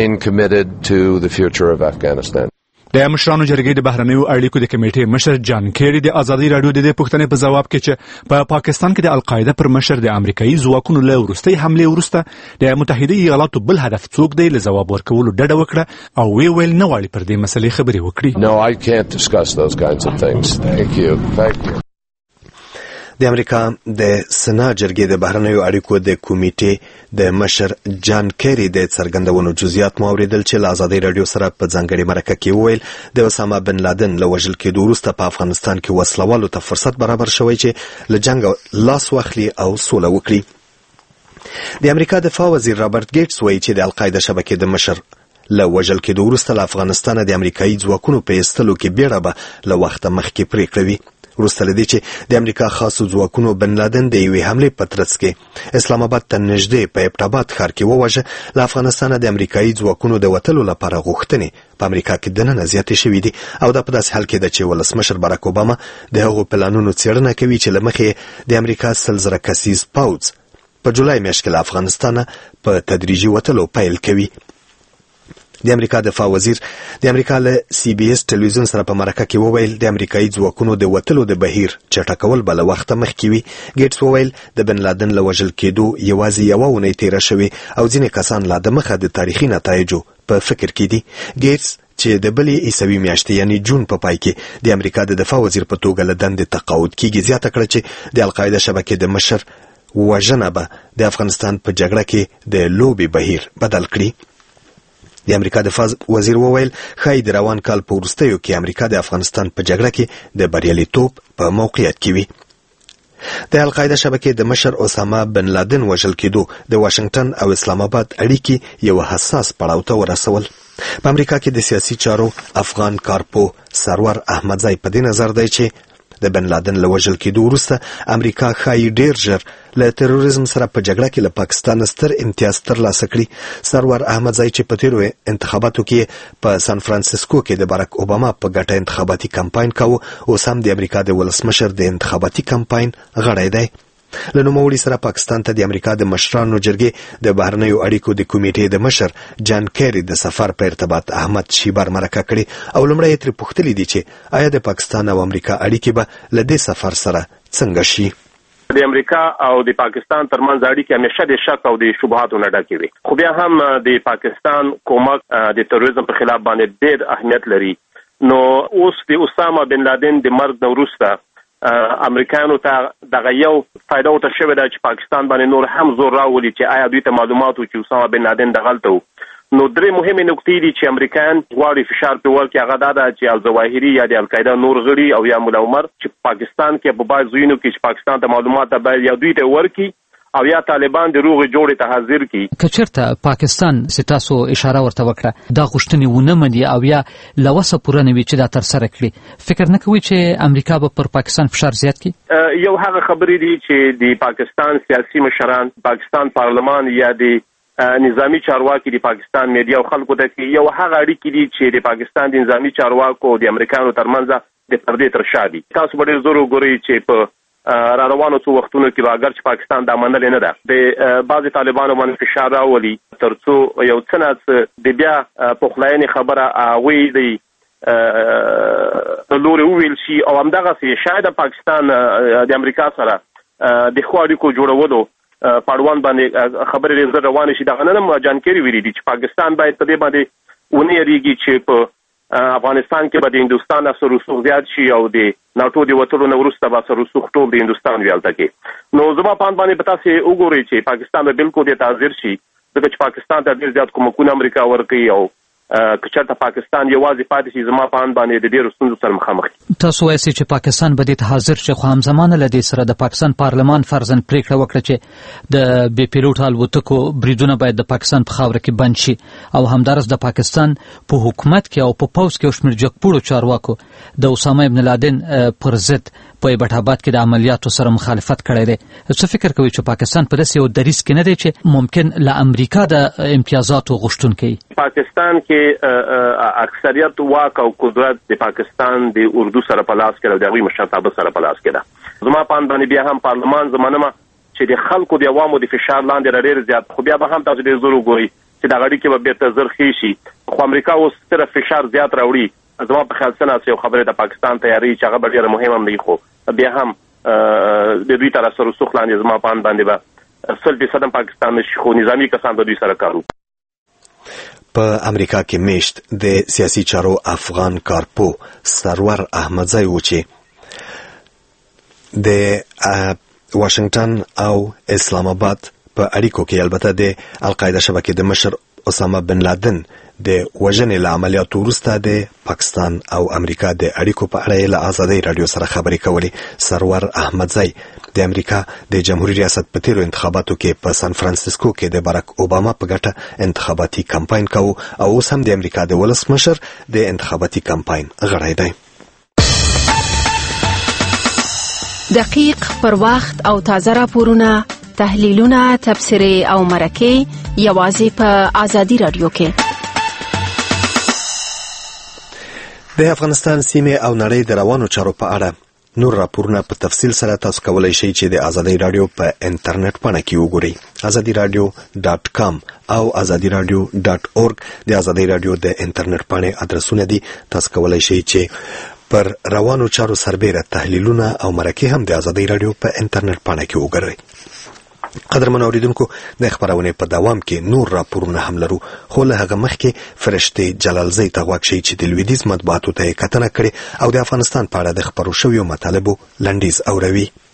د مشرانو جرګې د بهرنیو اړیکو د کمیټې مشر جان کیری د ازادۍ راډیو د دې پوښتنې په ځواب کې چې په پا پاکستان کې د القاعده پر مشر د امریکایي ځواکونو له وروستۍ حملې وروسته د متحده ایالاتو بل هدف څوک دی له ځواب ورکولو ډډه وکړه او وی ویل نه غواړي پر دې مسلې خبرې وکړي. No, I can't discuss those kinds of things. Thank you. Thank you. د امریکا د سنا جرګې د بهرنیو اړیکو د کمیټې د مشر جان کیری د څرګندونو جزئیات مو اوریدل چې له ازادۍ راډیو سره په ځانګړي مرکه کې وویل د اسامه بن لادن له وژل کېدو وروسته په افغانستان کې وسلوالو ته فرصت برابر شوی چې له جنګ لاس واخلي او سوله وکړي. د امریکا دفاع وزیر رابرټ ګیټس وایي چې د القاعده شبکې د مشر له وژل کېدو وروسته له افغانستان د امریکایي ځواکونو په ایستلو کې بیړه به له وخته مخکې پرېکړه وي. وروسته له دې چې د امریکا خاصو ځواکونو بن لادن د یوې حملې په ترڅ کې اسلام آباد ته نږدې په ایبټ آباد ښار کې ووژه، له افغانستانه د امریکایي ځواکونو د وتلو لپاره غوښتنې په امریکا کې دننه زیاتې شوي دي او دا په داسې حال کې ده چې ولسمشر باراک اوباما د هغو پلانونو څېړنه کوي چې له مخې د امریکا سل زره کسیز پوځ په جولای میاشت کې له افغانستانه په تدریجي وتلو پیل کوي. د امریکا دفاع وزیر د امریکا له سی بي اس ټلویزیون سره په مرکه کې وویل د امریکایي ځواکونو د وتلو د بهیر چټکول به له وخته مخکې وي. ګیټس وویل د بن لادن له وژل کېدو یوازې یوه اونۍ تېره شوې او ځینې کسان لا دمخه د تاریخي نتایجو په فکر کې دي. ګیټس چې د بلې عیسوي میاشتې یعنی جون په پای کې د امریکا د دفاع وزیر په توګه له دندې تقاعد کېږي زیاته کړه چې د القاعده شبکې د مشر وژنه به د افغانستان په جګړه کې د لوبې بهیر بدل کړي. د امریکا دفاع وزیر وویل ښایي د روان کال په وروستیو کې امریکا د افغانستان په جګړه کې د بریالیتوب په موقعیت کې وي. د القاعده شبکې د مشر اسامه بن لادن وژل کېدو د واشنگټن او اسلام آباد اړیکې یو حساس پړاو ته ورسول. په امریکا کې د سیاسي چارو افغان کارپو سرور احمدزی په دې نظر دی چې د بن لادن له وژل کېدو وروسته امریکا ښایي ډیر ژر له تروریزم سره په جګړه کې له پاکستان ستر امتیاز ترلاسه کړي. سرور احمدزی چې په تیرو انتخاباتو کې په سان فرانسیسکو کې د باراک اوباما په ګټه انتخاباتي کمپاین کاوه، اوس هم د امریکا د ولسمشر د انتخاباتي کمپاین غړی دی. له نوموړي سره پاکستان ته د امریکا د مشرانو جرګې د بهرنیو اړیکو د کمیټې د مشر جان کیری د سفر په ارتباط احمد شیبر مرکه کړي او لومړی یې ترې پوښتلي دي چې آیا د پاکستان او امریکا اړیکې به له دې سفر سره څنګه شي. د امریکا او د پاکستان ترمنځ اړیکې همیشه د شک او د شبهاتو نه ډکې وي، خو بیا هم د پاکستان کومک د تروریزم په خلاف باندې ډېر اهمیت لري. نو اوس د اسامه بن لادن د مرګ نه وروسته امریکایانو ته دغه یو فایده ورته شوې ده چې پاکستان باندې نور هم زور راولي چې آیا دوی ته معلومات و چې اسامه بن لادن دغلته و. نو درې مهمې نکتې دي چې امریکایان غواړي فشار پرې ورکړي، هغه دا ده چې الظواهري یا د القاعده نور غړي او یا ملا عمر چې پاکستان کې په بعض ځایونو کې چې پاکستان ته معلومات باید یا دوی ته ورکړي او یا طالبان د روغ جوړې ته حاضر کی. کچرته پاکستان ستاسو اشاره ورته وکړه دا غوښتنې ونه مني او یا لوسه پوره نه وي چې دا تر سره کړي، فکر نه کوي چې امریکا به پر پاکستان فشار زیات کړي؟ یو هغه خبرې دي چې د پاکستان سیاسي مشران، پاکستان پارلمان یا د نظامی چارواکي د پاکستان میډیا او خلکو ته کې یو هغه اړیکې دي چې د پاکستان د نظامی چارواکو د امریکایانو ترمنځ د پردې تر شا دي. تاسو به ډېر زور وګورئ چې په را روانو څو وختونو کې اگر چې پاکستان دا منلې نه ده د بعضې طالبانو باندې فشار راولي تر څو یو څه نه د بیا پخلاینې خبره هغوی د لورې وویل شي او همدغسې شاید پاکستان د امریکا سره د ښو اړیکو جوړولو پاړوان باندې خبرې ډېر زر روانې شي. دغه نن هم جان کیری ویلي دي چې پاکستان باید په دې باندې ونه یېرېږي چې په افغانستان کې به د هندوستان اثر رسوخ زیات شي او د ناټو د وتلو نه وروسته به اثر رسوخ ټول د هندوستان وي هلته کې. نو زما په اند باندې به تاسې وګورئ چې پاکستان به بالکل دې ته حاضر شي ځکه چې پاکستان ته ډېر زیات کومکونه امریکا ورکوي او که چېرته پاکستان یوازې پاتې شي زما په اند باندې د ډېرو ستونزو سره مخامخ دي. تاسو وایئ چې پاکستان به دې ته حاضر شي، خو همزمانه له دې سره د پاکستان پارلمان فرضاً پرېکړه وکړه چې د بې پیلوټه الوتکو بریدونه باید د پاکستان په خاوره کې بند شي او همدارس د پاکستان په حکومت کې او په پوځ کې یو شمېر جګپوړو چارواکو د اسامه بن لادن پر ضد په ایبټ آباد کې د عملیاتو سره مخالفت کړی دی. څه فکر کوي چې پاکستان په داسې یو دریځ کې نه دی چې ممکن له امریکا د امتیازاتو غوښتونکی؟ پاکستان کې اکثریت واک او قدرت د پاکستان د اردو سره په لاس کې او د هغوی مشرتابه سره په لاس کې ده. زما په اند باندې بیا هم پارلمان زمانه چې د خلکو د عوامو د فشار لاندې ډېر زیات، خو بیا به هم تاسو ډېر زور وګورئ چې دغه اړیکې به بېرته زر ښې شي. خو امریکا اوس صرف فشار زیات راوړي. زما په خیال څه یو خبرې د پاکستان تیاری چې هغه به ډېره مهم هم دی، خو بیا هم د دوی تر اثر رسوخ لاندې زما په اند باندې به سل فیصد هم پاکستان نشي، خو نظامي کسان به دوی سره کار وکړي. په امریکا کې میشت د سیاسي چارو افغان کارپو سرور احمدزی و چې د واشنگټن او اسلام آباد په اړیکو کې البته د القاعده شبکې د مشر اسامه بن لادن د وژنې له عملیاتو وروسته د پاکستان او امریکا د اړیکو په اړه له ازادۍ راډیو سره خبرې کولې. سرور احمدزی د امریکا د جمهوریت ریاست په تیرو انتخاباتو کې په سان فرانسیسکو کې د باراک اوباما په ګټه انتخاباتي کمپاین کاوه او اوس هم د امریکا د ولسمشر د انتخاباتي کمپاین غړی دی. دقیق پر وخت او تازه راپورونه، تحلیلونه، تبصرې او مرکې یوازې په ازادي راډیو کې. د افغانستان سیمې او نړۍ د روانو چارو په اړه نور راپورونه په تفصیل سره تاسو کولای شئ چې د ازادي راډیو په انټرنیټ پاڼه کې وګورئ. ازادي راډیو ډاټ کام او ازادي راډیو ډاټ اورګ د ازادي راډیو د انټرنیټ پاڼې ادرسونه دي. تاسو کولای شئ چې پر روانو چارو سربېره تحلیلونه او مرکې هم د ازادي راډیو په انټرنیټ پاڼه کې وګورئ. قدرمن اوریدونکو، د خبرونې په دوام کې نور راپورونه هم لرو، خو له هغه مخکې فرشتې جلالزی ته غوږ شئ چې د لویدیځ مطبوعاتو ته یې کتنه کړې او د افغانستان په اړه د خپرو شویو مطالبو لنډیز اوروي.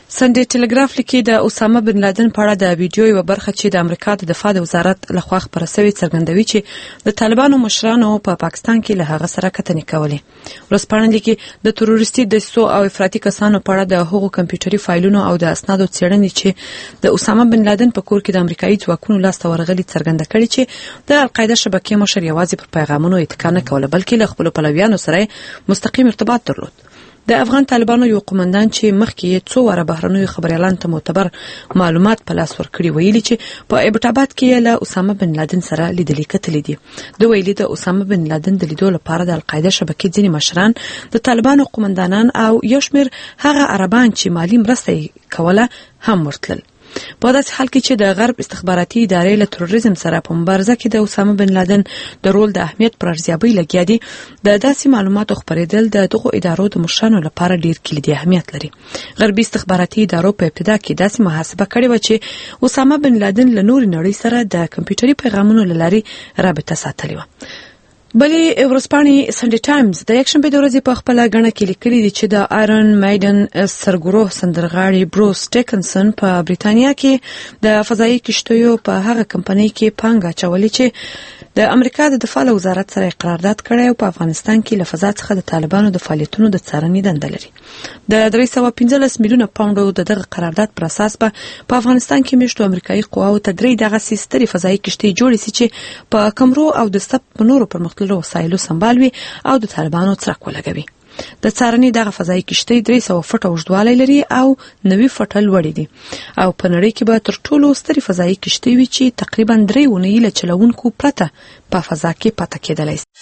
سنډي ټلګراف لیکي د اسامه بن لادن په اړه د ویډیو یو برخه چې د امریکا د دفاع د وزارت لخوا خبره شوې څرګندوي چې د طالبانو مشرانو په پا پاکستان کې له هغه سره کتنې کولې. ورسپارن لیکي د تروریستي دسیسو او افراطي کسانو په اړه د هغو کمپیوټري فایلونو او د اسنادو څېړنې چې د اسامه بن لادن په کور کې د امریکایي ځواکونو لاسته ورغلي څرګنده کړي چې د القاعده شبکې مشر یوازې پر پیغامونو اتکا نه کوله بلکې له خپلو پلویانو سره مستقیم ارتباط درلود. د افغان طالبانو یو قومندان چې مخکې څو واره بهرنیو خبريالانو ته معتبر معلومات په لاس ورکړي ویلي چې په ایبټاباد کې له اسامه بن لادن سره لیدلې کتلې دي. د ویلي د اسامه بن لادن د لیدو لپاره د القاعده شبکې ځینې مشران د طالبانو قومندانان او یو شمېر هغه عربان چې مالی مرسته کوله هم ورتلل. په داسې حال کې چې د غرب استخباراتي ادارې له تروریزم سره په مبارزه کې د اسامه بن لادن د رول د اهمیت پر ارزیابۍ لګیا دي، د داسې معلوماتو خپرېدل د دغو ادارو د مشرانو لپاره ډیر کلیدي اهمیت لري. غربي استخباراتي ادارو په ابتدا کې داسې محاسبه کړې و چې اسامه بن لادن له نورې نړۍ سره د کمپیوټري پیغامونو له لارې رابطه ساتلې وه. بلې ورځپاڼې سنډي ټایمز د یکشنبې د ورځې په خپله ګڼه کې لیکلي دي چې د آیرن میډن سرګروه سندرغاړي بروس ټیکنسن په بریتانیا کې د فضایي کشتیو په هغه کمپنۍ کې پانګه اچولې چې د امریکا د دفاع له وزارت سره قرارداد کړی او په افغانستان کې له فضا څخه د طالبانو د فعالیتونو د څارنې دنده لري. د درې سوه پنځلس میلیونه پاونډو د دغه قرارداد پر اساس به په افغانستان کې میشتو امریکایي قواو ته درې دغسې سترې فضایي کشتۍ جوړې سي چې په کمرو او د سپ په نورو پرمختللو وسایلو سمبال وي او د طالبانو څرک ولګوي. د څارنې دغه فضایي کشتۍ درې سوه فټه اوږدوالی لري او نوي فټه لوړې دي او په نړۍ کې به تر ټولو سترې فضایي کشتۍ وي چې تقریبا درې اونۍ له چلوونکو پرته په فضا کې پاتې کېدلی شي.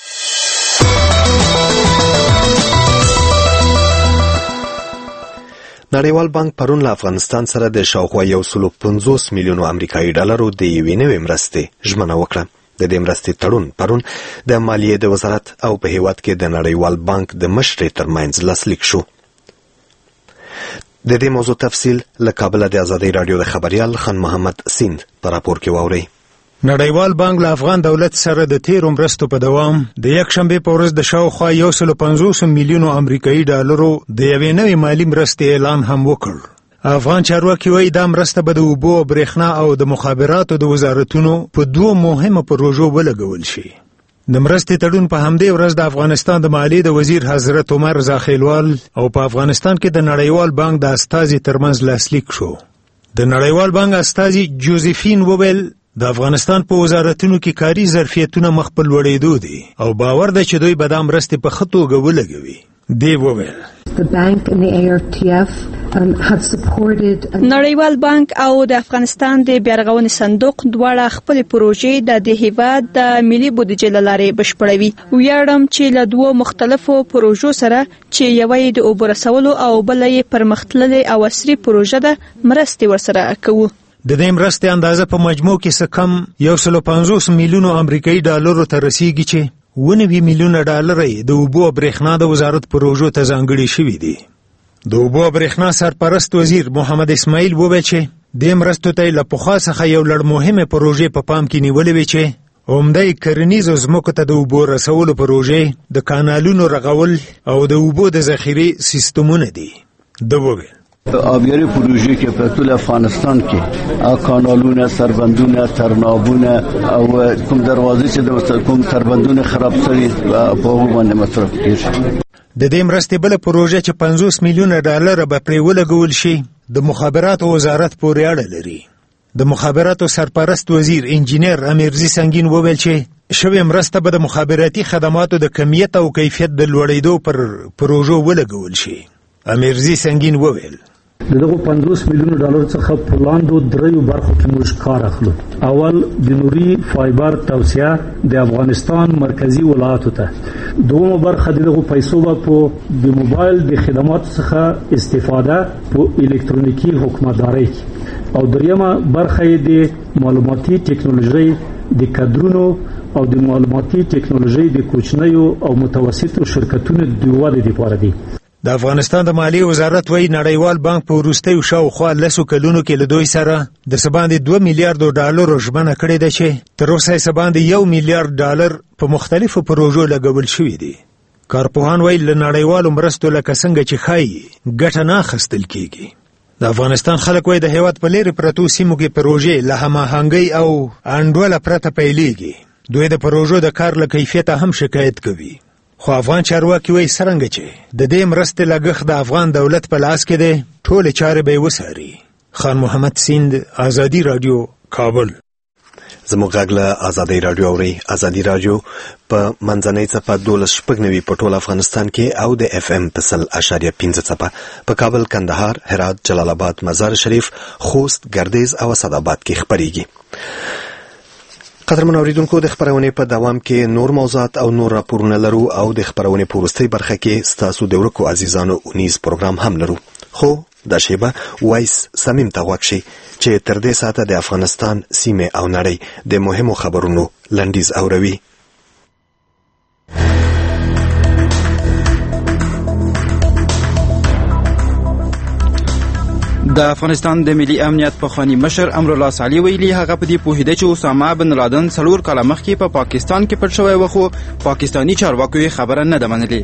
نړیوال بانک پرون له افغانستان سره د شاوخوا یو سلو پنځوس میلیونو امریکایي ډالرو د یوې نوې مرستې ژمنه وکړه. د دې مرستې تړون پرون د مالیې د وزارت او په هیواد کې د نړیوال بانک د مشرۍ ترمنځ لاسلیک شو. د دې موضوع تفصیل له کابل د ازادۍ رادیو د خبريال خان محمد سیند په راپور کې واورئ. نړیوال بانک له افغان دولت سره د تیرو مرستو په دوام د یکشنبې په ورځ د شاوخوا یو سلو پنځوس میلیونو امریکایي ډالرو د یوې نوې مالي مرستې اعلان هم وکړ. افغان چارواکي وایي دا مرسته به د اوبو، برېښنا او د مخابراتو د وزارتونو په دوه مهمه پروژو ولګول شي. د مرستې تړون په همدې ورځ د افغانستان د مالیې د وزیر حضرت عمر رضا خیلوال او په افغانستان کې د نړیوال بانک د استازي ترمنځ لاسلیک شو. د نړیوال بانک استازي جوزیفین وویل د افغانستان په وزارتونو کې کاري ظرفیتونه مخ په لوړېدو دي او باور ده چې دوی به دا مرستې په ښه توګه ولګوي. دی وویل نړیوال بانک او د افغانستان د بیارغونې صندوق دواړه خپل پروژې د د هیواد د ملي بودیجې له لارې بشپړوي. ویاړم چې له دوه مختلفو پروژو سره چې یوه یې د اوبو رسولو او بله یې پرمختللې او عصري پروژه ده مرستې ورسره کوو. د دې مرستې اندازه په مجموع کې څه کم یو سلو پنځوس میلیونو امریکایي ډالرو ته رسیږي چې اووه نوي میلیونه ډالر یې د اوبو او برېښنا د وزارت پروژو ته ځانګړي شوي دي. د اوبو او برېښنا سرپرست وزیر محمد اسماعیل وویل چې دې مرستو ته له پخوا څخه یو لړ مهمې پروژې په پام کې نیولې وې چې عمده یې کرنیزو ځمکو ته د اوبو رسولو پروژې، د کانالونو رغول او د اوبو د ذخیرې سیستمونه دي. ده وویل آبیاری پروژه که په ټول افغانستان کې کانالونه، سربندونه، ترنابونه او کوم دروازې چې د کوم تربندونه خراب شوي په هغو باندې مصرف کېږي. د دې مرستې بله پروژه چې پنځوس میلیونه ډالر به پرې ولګول شي د مخابراتو وزارت پورې اړه لري. د مخابراتو سرپرست وزیر انجینر امیرزي سنگین وویل چې شوې مرسته به د مخابراتي خدماتو د کمیت او کیفیت د لوړېدو پر پروژو ولګول شي. امیرزي سنگین وویل دغه پنځوس میلیونه ډالر څخه په لاندو دریو برخو کې موږ کار اخلو. اول د نوري فایبر توسعه د افغانستان مرکزی ولایتو ته. دومره برخه دغه پیسو په د موبایل د خدماتو څخه استفاده په الکترونیکی حکومتداري او دریمه برخه د معلوماتي ټکنالوژي د کادرونو او د معلوماتي ټکنالوژي د کوچنیو او متوسطو شرکتونو د ودې لپاره دي. د افغانستان د مالیې وزارت وایي نړیوال بانک په وروستیو شاوخوا لسو کلونو کې له دوی سره د څه باندې دوه میلیارډو ډالرو ژمنه کړې ده چې تر اوسه یې څه باندې یو میلیارډ ډالر په مختلفو پروژو لګول شوي دي. کارپوهان وایي له نړیوالو مرستو لکه څنګه چې ښایي ګټه نه اخیستل کېږي. د افغانستان خلک وایي د هیواد په لیرې پرتو سیمو کې پروژې له هماهنګۍ او انډوله پرته پیلېږي. دوی د پروژو د کار له کیفیته هم شکایت کوي. خو افغان چارواکي وایي څرنګه چې د دې مرستې لګښت د افغان دولت په لاس کې دی، ټولې چارې به یې وڅاري. خان محمد سیند، ازادي راډیو، کابل. زموږ غږ له ازادۍ راډیو اورئ. ازادي راډیو په منځنۍ څپه دولس شپږ نوي په ټول افغانستان کې او د اف ام په سل اشاریه پنځه څپه په کابل، کندهار، هرات، جلال آباد، مزار شریف، خوست، ګردیز او اسداباد کې خپرېږي. قدرمن اوریدونکو، د خبرونې په دوام کې نور موضوعات او نور راپورونه لرو او د خبرونې په وروستۍ برخه کې ستاسو د ورکو عزیزانو اونیز پروګرام هم لرو. خو دا شیبه وایس صمیم ته غوږ شي چې تر دې ساعته د افغانستان، سیمه او نړۍ د مهمو خبرونو لنډیز اوروي. د افغانستان د ملي امنیت پخوانی مشر امرالله صالح ویلي هغه په دې پوهیده چې اسامه بن لادن څلور کاله مخکې په پا پاکستان کې پټ شوی و، خو پاکستانی چارواکو یې خبره نه ده منلې.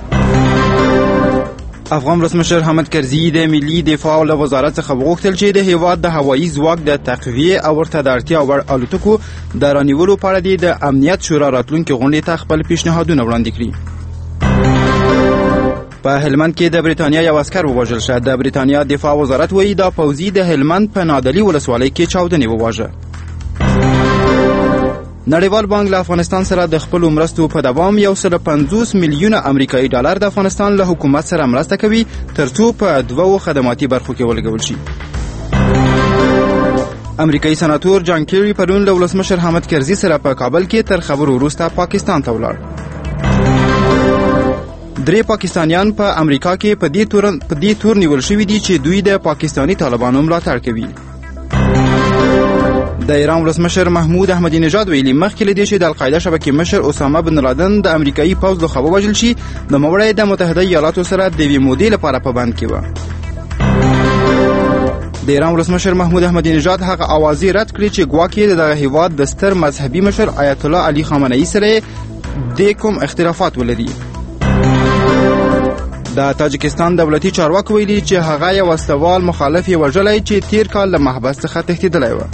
افغان ولسمشر حامد کرزي د ملي دفاع له وزارت څخه وغوښتل چې د هیواد د هوایي ځواک د تقویې او ورته د اړتیا وړ الوتکو د رانیولو په اړه د امنیت شورا راتلونکي غونډې ته خپل پیشنهادونه وړاندې کړي. په هلمند کې د بریتانیا یو عسکر ووژل شو. د بریتانیا دفاع وزارت وایي دا پوځي د هلمند په نادلي ولسوالۍ کې چاودنې وواژه. نړیوال بانک له افغانستان سره د خپلو مرستو په دوام یو سل پنځوس میلیونه امریکایي ډالر د افغانستان له حکومت سره مرسته کوي ترڅو په دوو خدماتي برخو کې ولګول شي. امریکایي سناتور جان کیری پرون له ولسمشر حامد کرزي سره په کابل کې تر خبرو وروسته پاکستان ته ولاړ. درې پاکستانیان په پا امریکا کې په دې تور په دې تور نیول شوي دي چې دوی د پاکستانی طالبانو ملاتړ کوي. د ایران ولسمشر محمود احمدی نژاد ویلي مخکې له دې چې د القاعده شبکې مشر اسامه بن لادن د امریکایي پوځ لخوا ووژل شي، نوموړی د متحده ایالاتو سره د یوې مودې لپاره په بند کې و. د ایران ولسمشر محمود احمدی نژاد هغه اوازې رد کړې چې ګواکې د دغه هیواد د ستر مذهبي مشر آیت الله علي خامنه‌ای سره د کوم اختلافات ولري. د تاجکستان دولتي چارواکو ویلي چې هغه یو وسلوال مخالف یې وژلی چې تیر کال له محبس څخه تښتېدلی و.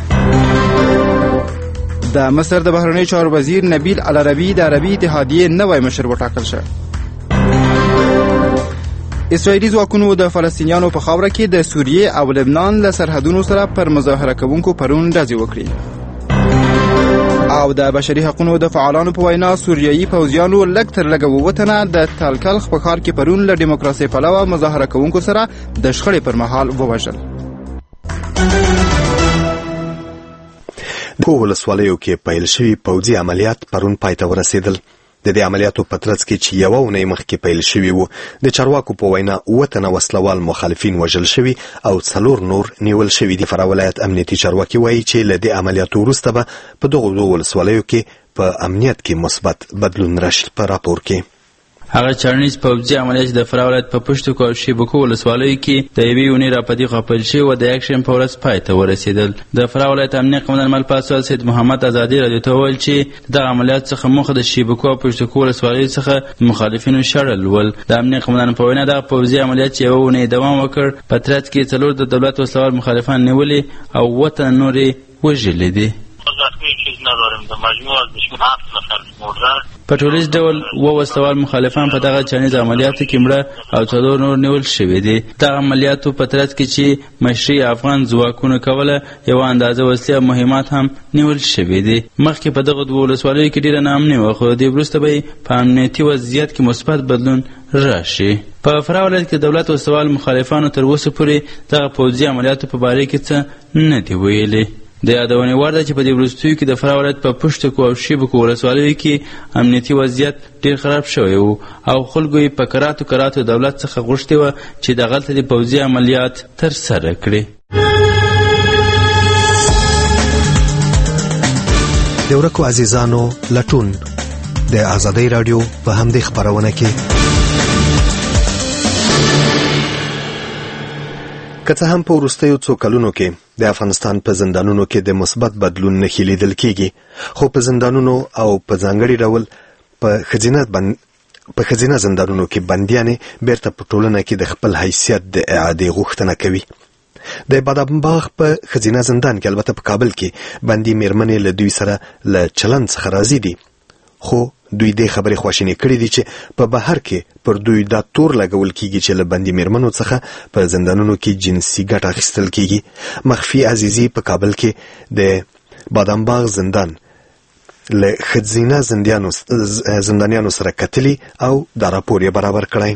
د مصر د بهرنیو چارو وزیر نبیل العربي د عربي اتحادیې نوی مشر وټاکل شو. اسرائیلي ځواکونو د فلسطینیانو په خاوره کې د سوریې او لبنان له سرحدونو سره پر مظاهره کوونکو پرون ډزې وکړې. او د بشري حقوقو د فعالانو په وینا سوریایي پوځیانو لږ تر لږه اووه تنه د تلکلخ په ښار کې پرون له ډیموکراسۍ پلوه مظاهره کوونکو سره د شخړې پر مهال ووژل. په ولسوالیو کې پیل شوي پوځي عملیات پرون پای ته ورسېدل. د دې عملیاتو په ترڅ کې چې یوه اونۍ مخکې پیل شوي وو، د چارواکو په وینا اووه تنه وسلوال مخالفین وژل شوي او څلور نور نیول شوي دي. فراه ولایت امنیتي چارواکي وایي چې له دې عملیاتو وروسته به په دغو دوو ولسوالیو کې په امنیت کې مثبت بدلون راشي. په راپور کې هغه چارنیز پوځي عملیات د فراه ولایت په پشتو کو شیبکو ولسوالیو کې د یوې اونۍ راپدې خپل شي او د اکشن په ورځ پای ته ورسېدل. د فراه ولایت امنیت قومندان ملپاسوال سید محمد ازادي رادیو ته وویل چې د عملیات څخه موخه د شیبکو او پشتو کو ولسوالیو څخه مخالفینو شړل ول. د امنیت قومندان په وینا د پوځي عملیات یو اونۍ دوام وکړ، په ترڅ کې څلور د دولت وسلوال مخالفان نیولې او وطن نورې وژلې دي. په ټولیز ډول اووه وسلوال مخالفان په دغه چانیز عملیاتو کې مړه او څلور نور نیول شوي دي. دغه عملیاتو په ترڅ کې چې مشري افغان ځواکونو کوله، یوه اندازه وسلې او مهمات هم نیول شوي دي. مخکې په دغه دوو ولسوالیو کې ډېره ناامني وه، خو د دې وروسته به په امنیتي وضعیت کې مثبت بدلون راشي. په فراه ولایت کې دولت وسلوال مخالفانو تر اوسه پورې دغه پوځي عملیاتو په باره کې څه نه دي ویلي. د یادونې وړ ده چې په دې وروستیو کې د فراه ولایت په پشتکو او شیبکو ولسوالیو کې امنیتي وضعیت ډېر خراب شوی و او خلکو یې په کراتو کراتو دولت څخه غوښتي وه چې دغلته د پوځي عملیات ترسره کړي. د ورکو عزیزانو لټون د ازادۍ راډیو په همدې خپرونه کې که څه هم په وروستیو څو کلونو کې د افغانستان په زندانونو کې د مثبت بدلون نښې لیدل کېږي، خو په زندانونو او په ځانګړي ډول په ښځینه بند په ښځینه زندانونو کې بندیانې بیرته په ټولنه کې د خپل حیثیت د اعادې غوښتنه کوي. د بادامباغ په ښځینه زندان کې البته په کابل کې بندي میرمنې له دوی سره له چلند څخه راضي دي، خو دوی دې خبرې خواشینې کړې دي چې په بهر کې پر دوی دا تور لګول کیږي چې له بندي میرمنو څخه په زندانونو کې جنسي ګټه اخیستل کیږي. مخفي عزیزي په کابل کې د بادامباغ زندان له ښځینه زندانیانو سره کتلي او دا راپور یې برابر کړی.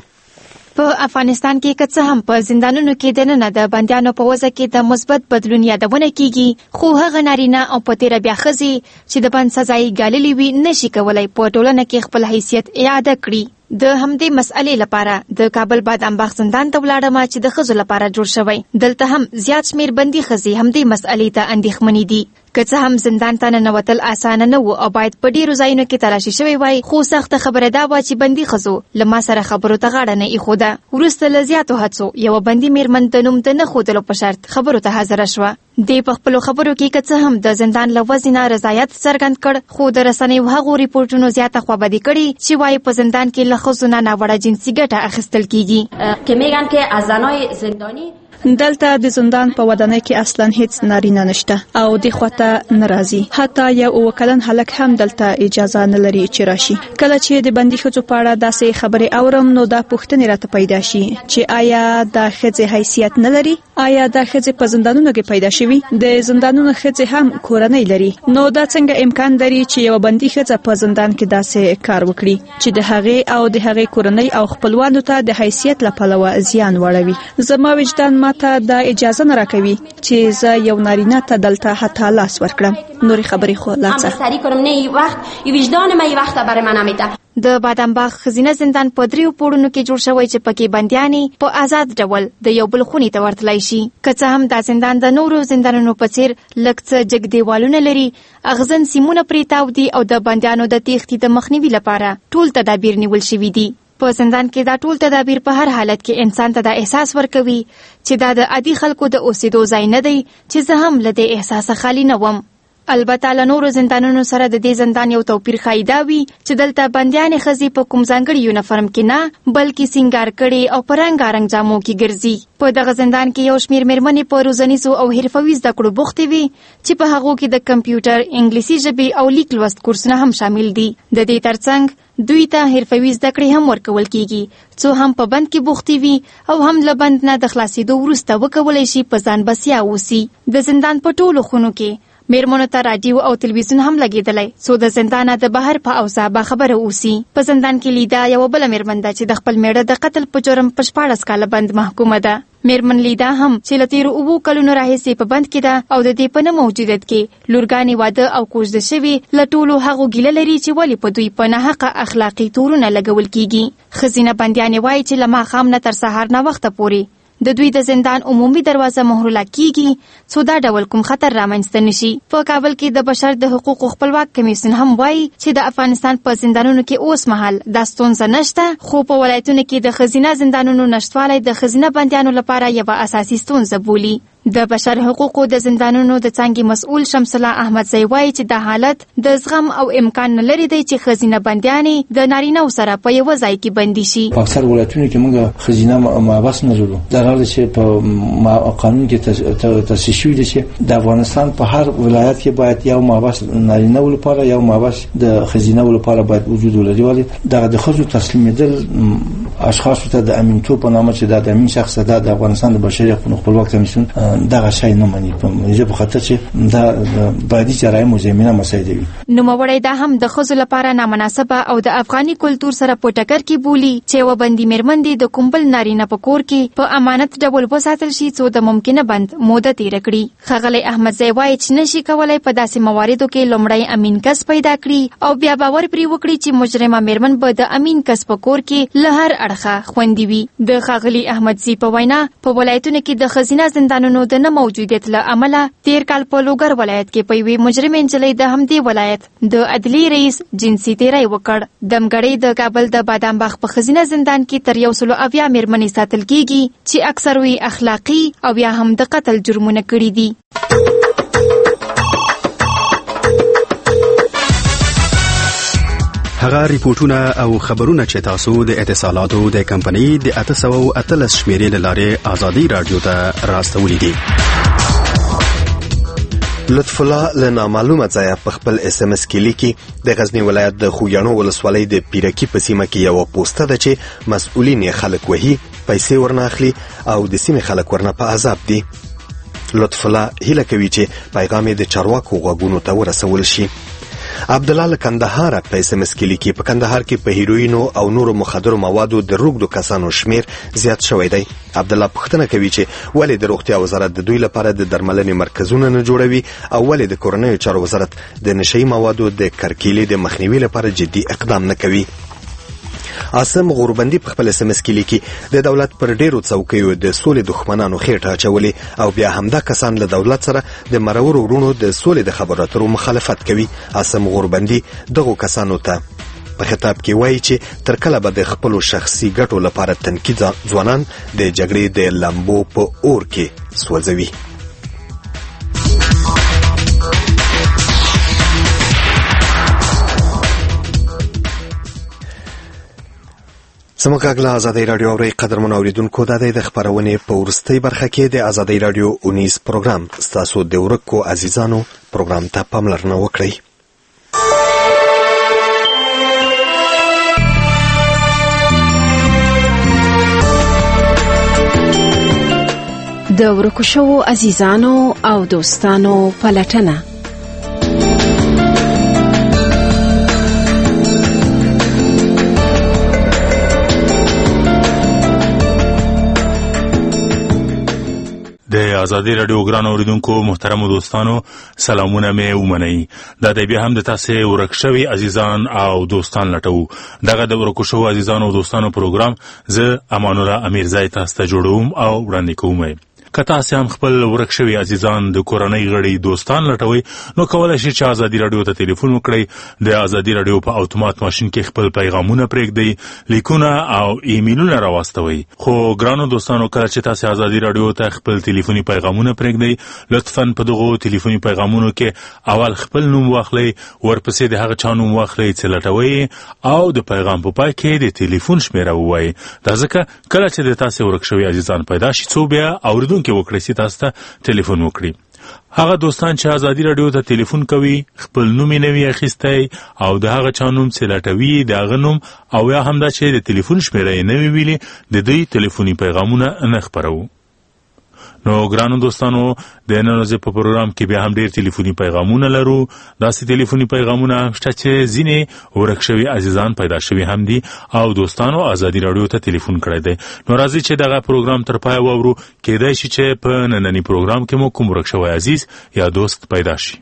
په افغانستان کې که څه هم په زندانونو کې دننه د بندیانو په وضع کې د مثبت بدلون یادونه کیږي، خو هغه نارینه او په تیره بیا ښځې چې د بند سزا یې ګاللې وي نشي کولی په ټولنه کې خپل حیثیت اعاده کړي. د همدې مسئلې لپاره د کابل بادامباغ زندان ته ولاړم چې د ښځو لپاره جوړ شوی. دلته هم زیات شمیر بندي ښځې همدې مسئلې ته اندېښمنې دي. که څه هم زندان ته ننوتل اسانه نه و او باید په ډیرو ځایونو کې تلاشي شوی وای، خو سخته خبره دا وه چې بندي ښځو له ما سره خبرو ته غاړه نه ایښوده. وروسته له زیاتو هڅو یوه بندي میرمن د نوم د نه ښودلو په شرط خبرو ته حاضره شوه. دی په خپلو خبرو کې که څه هم د زندان له وضع نه رضایت څرګند کړ، خو د رسنیو هغو ریپورټونو زیاته خوابدي کړې چې وایي په زندان کې له ښځو نه ناوړه جنسي ګټه اخیستل کیږي. که میگن که از زنای زندانی دلته د زندان په ودانۍ کې اصلا هیڅ نارینه نشته او د خواته ناراضي. حتی یو اووه کلن هلک هم دلته اجازه نه لري چې راشي. کله چې د بندي ښځو په اړه داسې خبرې اورم نو دا پوښتنې راته پیدا شي چې آیا دا ښځې حیثیت نه لري؟ آیا دا ښځې په زندانونو کې پیدا شوي؟ د زندانونو ښځې هم کورنۍ لري، نو دا څنګه امکان لري چې یو بندي ښځه په زندان کې داسې کار وکړي چې د هغې او د هغې کورنۍ او خپلوانو ته د حیثیت له پلوه زیان واړوي؟ زما وجدان ماته دا اجازه نه راکوي چې زه یو نارینه ته دلته حتی لاس ورکړم. نورې خبرې خو لا څه سری کنم نه ای وخت ای وجدان ما ای وخت برای من نمیده. د بادامباغ ښځینه زندان په دریو پوړونو کې جوړ شوی چې پکې بندیانې په آزاد ډول د یو بل خونې ته ورتلی شي. که څه هم دا زندان د نورو زندانونو په څیر لږ څه جګ دیوالونه لري، اغزن سیمونه پرې تاو دي او د بندیانو د تیښتې د مخنیوي لپاره ټول تدابیر نیول شوي دي. په زندان کې دا ټول تدابیر په هر حالت کې انسان ته دا احساس ورکوي چې دا د عادي خلکو د اوسېدو ځای نه دی، چې زه هم له دې احساسه خالي نه وم. البته له نورو زندانونو سره د دې زندان یو توپیر ښایي دا وي چې دلته بندیانې ښځې په کوم ځانګړي یونیفرم کې نه بلکې سینګار کړي او په رنګارنګ جامو کې ګرځي. په دغه زندان کې یو شمیر میرمنې په روزنیزو او حرفوي زده کړو بوختې وي چې په هغو کې د کمپیوټر، انګلیسي ژبې او لیک لوست کورسونه هم شامل دي. د دې ترڅنګ دوی ته حرفوي زده کړې هم ورکول کیږي، څو هم په بند کې بوختې وي او هم له بند نه د خلاصېدو وروسته وکولی شي په ځان بسیا اوسي. د زندان په ټولو خونو کې میرمنو ته راډیو او تلویزیون هم لګېدلی څو د زندانه د بهر په اوضاع باخبره اوسي. په زندان کې لیدا یوه بله میرمن ده چې د خپل میړه د قتل په جرم په شپاړس کاله بند محکومه ده. میرمن لیدا هم چې له تېرو اوو کلونو راهیسې په بند کې ده او د دې په نه موجودیت کې لورګانې واده او کوژده شوي له ټولو هغو ګیله لري چې ولې په دوی په ناحقه اخلاقي تورونه لګول کیږي. ښځینه بندیانې وایي چې له ماښام نه تر سهار ناوخته پورې د دوی د زندان عمومي دروازه مهرله کیږي څو دا ډول کوم خطر رامنځته نشي. په کابل کې د بشر د حقوقو خپلواک کمیسیون هم وایي چې د افغانستان په زندانونو کې اوس مهال دا ستونزه نشته، خو په ولایتونو کې د ښځینه زندانونو نشتوالی د ښځینه بندیانو لپاره یوه اساسي ستونزه بولي. د بشر حقوقو د زندانونو د څانګې مسؤل شمس الله احمدزی وایي چې دا حالت د زغم او امکان نه لري دی چې ښځینه بندیانې د نارینهو سره په یوه ځای کې بندي شي. په اکثر ولایتونو کې موږ ښځینه محبس نه لرو. دا راغلی چې په قانون کې تاسیس شوي دي چې د افغانستان په هر ولایت کې باید یو محبس نارینهو لپاره یو محبس د ښځینهو لپاره باید وجود ولري. ولې دغه د ښځو تسلیمېدل اشخاصو ته د امینتوب په نامه چې دا د امین شخص ده د افغانستان د بشري حقوقو خپلواک کمیسیون دغه شی نه مني په موجب خاطر چې دا باید جرایم زمينه مسایل وي. نوموړی دا هم د ښځو لپاره نامناسبه او د افغاني کلتور سره په ټکر کې بولي چې یوه بندي میرمن دې د کوم بل نارینه په کور کې په امانت ډول وساتل شي څو د ممکنه بند موده تیره کړي. ښاغلی احمدزی وایي چې نشي کولی په داسې مواردو کې لومړی امین کس پیدا کړي او بیا باور پرې وکړي چې مجرمه میرمن به د امین کس په کور کې له هر اړخه خوندي وي. د ښاغلي احمدزي په وینا په ولایتونو کې د ښځینه زندانونو د نه موجودیت له امله تیر کال په لوګر ولایت کې په یوې مجرمې نجلۍ د همدې ولایت د عدلي رئیس جنسي تیری وکړ. دمګړۍ د کابل د بادامباغ په ښځینه زندان کې تر یو سلو اویا میرمنې ساتل کیږي چې اکثر وی اخلاقي او یا هم د قتل جرمونه کړي دي. هغه ریپورتونه او خبرونه چې تاسو د اتصالاتو د کمپنۍ د اته سوه اتلس شمیرې له لارې ازادي رادیو ته راستولي دي. لطف الله له نامعلومه ځایه په خپل اس ام اس کې لیکي د غزنی ولایت د خوګیاڼو ولسوالۍ د پیرکی په سیمه کې یو پوسټه ده چې مسؤلین یې خلک وهي، پیسې ورنه اخلي او د سیمې خلک ورنه په عذاب دي. لطف الله هیله کوي چې پیغام یې د چارواکو غوږونو ته ورسول شي. عبد الله له کندهار په اس ام اس کې لیکي په کندهار کې په هیروینو او نورو مخدرو موادو د روږدو کسانو شمیر زیات شوی دی. عبد الله پوښتنه کوي چې ولې د روغتیا وزارت د دوی لپاره د درملنې مرکزونه نه جوړوي او ولې د کورنیو چارو وزارت د نشئی موادو د کرکیلې د مخنیوي لپاره جدي اقدام نه کوي. عاصم غوربندي په خپل اس ام اس کې لیکي د دولت پر ډیرو څوکیو د سولې دښمنانو خېټه اچولې او بیا همدا کسان له دولت سره د مرورو ورونو د سولې د خبرو اترو مخالفت کوي. عاصم غوربندي دغه کسانو ته په خطاب کې وایي چې تر کله به د خپل شخصي ګټو لپاره تنکي ځوانان د جګړې د لمبو په اور کې سوځوي. زموږ غږ له ازادۍ راډیو اورئ. قدرمنو اورېدونکو دا دی د خپرونې په وروستۍ برخه کې د ازادۍ راډیو اونیز پروګرام. ستاسو د ورکو عزیزانو پروګرام ته پاملرنه وکړئ. د ورکو شوو عزیزانو او دوستانو پلټنه. د ازادي رادیو ګران اوریدونکو محترم دوستانو سلامونه مې ومنئ. دا د بیا هم د تاسو ورک شوي عزیزان او دوستان لټو. دغه د ورکو شوو عزیزان او دوستانو پروګرام زه امان الله امیرزای تاسو ته جوړوم او وړاندې کوم. که تاسو هم خپل ورک شوي عزیزان د کورنۍ غړي دوستان لټوي نو کولای شئ چې ازادي رادیو ته ټلیفون وکړئ. د ازادي رادیو په اتومات ماشين کې خپل پیغامونه پرېږدئ، لیکونه او ایمیلونه راواستوي. خو ګرانو دوستانو کله چې تاسو ازادي رادیو ته خپل ټلیفوني پیغامونه پرېږدئ لطفاً په دغه ټلیفوني پیغامونو کې اول خپل نوم واخلئ، ورپسې د هغه چا نوم واخلئ چې لټوي او د پیغام په پای کې د ټلیفون شمیره ووایئ. دا ځکه کله چې د تاسو ورک شوي عزیزان پیدا شي څو بیا اوریدونکو کې وکړئ چې تاسو ته ټلیفون وکړي. هغه دوستان چې ازادي رادیو ته ټلیفون کوي خپل نوم یې نوی اخیستی او د هغه چا نوم چې لټوي د هغه نوم او یا هم دا چې د ټلیفون شمیره یې نوی ویلي د دوی ټلیفوني پیغامونه نه خپروو. نو ګرانو دوستانو د نن ورځې په پروګرام کې بیا هم ډیر ټلیفوني پیغامونه لرو. داسې ټلیفوني پیغامونه شته چې ځینې ورک شوي عزیزان پیدا شوي هم دي او دوستانو ازادي رادیو ته ټلیفون کړی دی. نو راځئ چې دغه پروګرام تر پای واورو. کېدای شي چې په ننني پروګرام کې مو کوم ورک شوی عزیز یا دوست پیدا شي.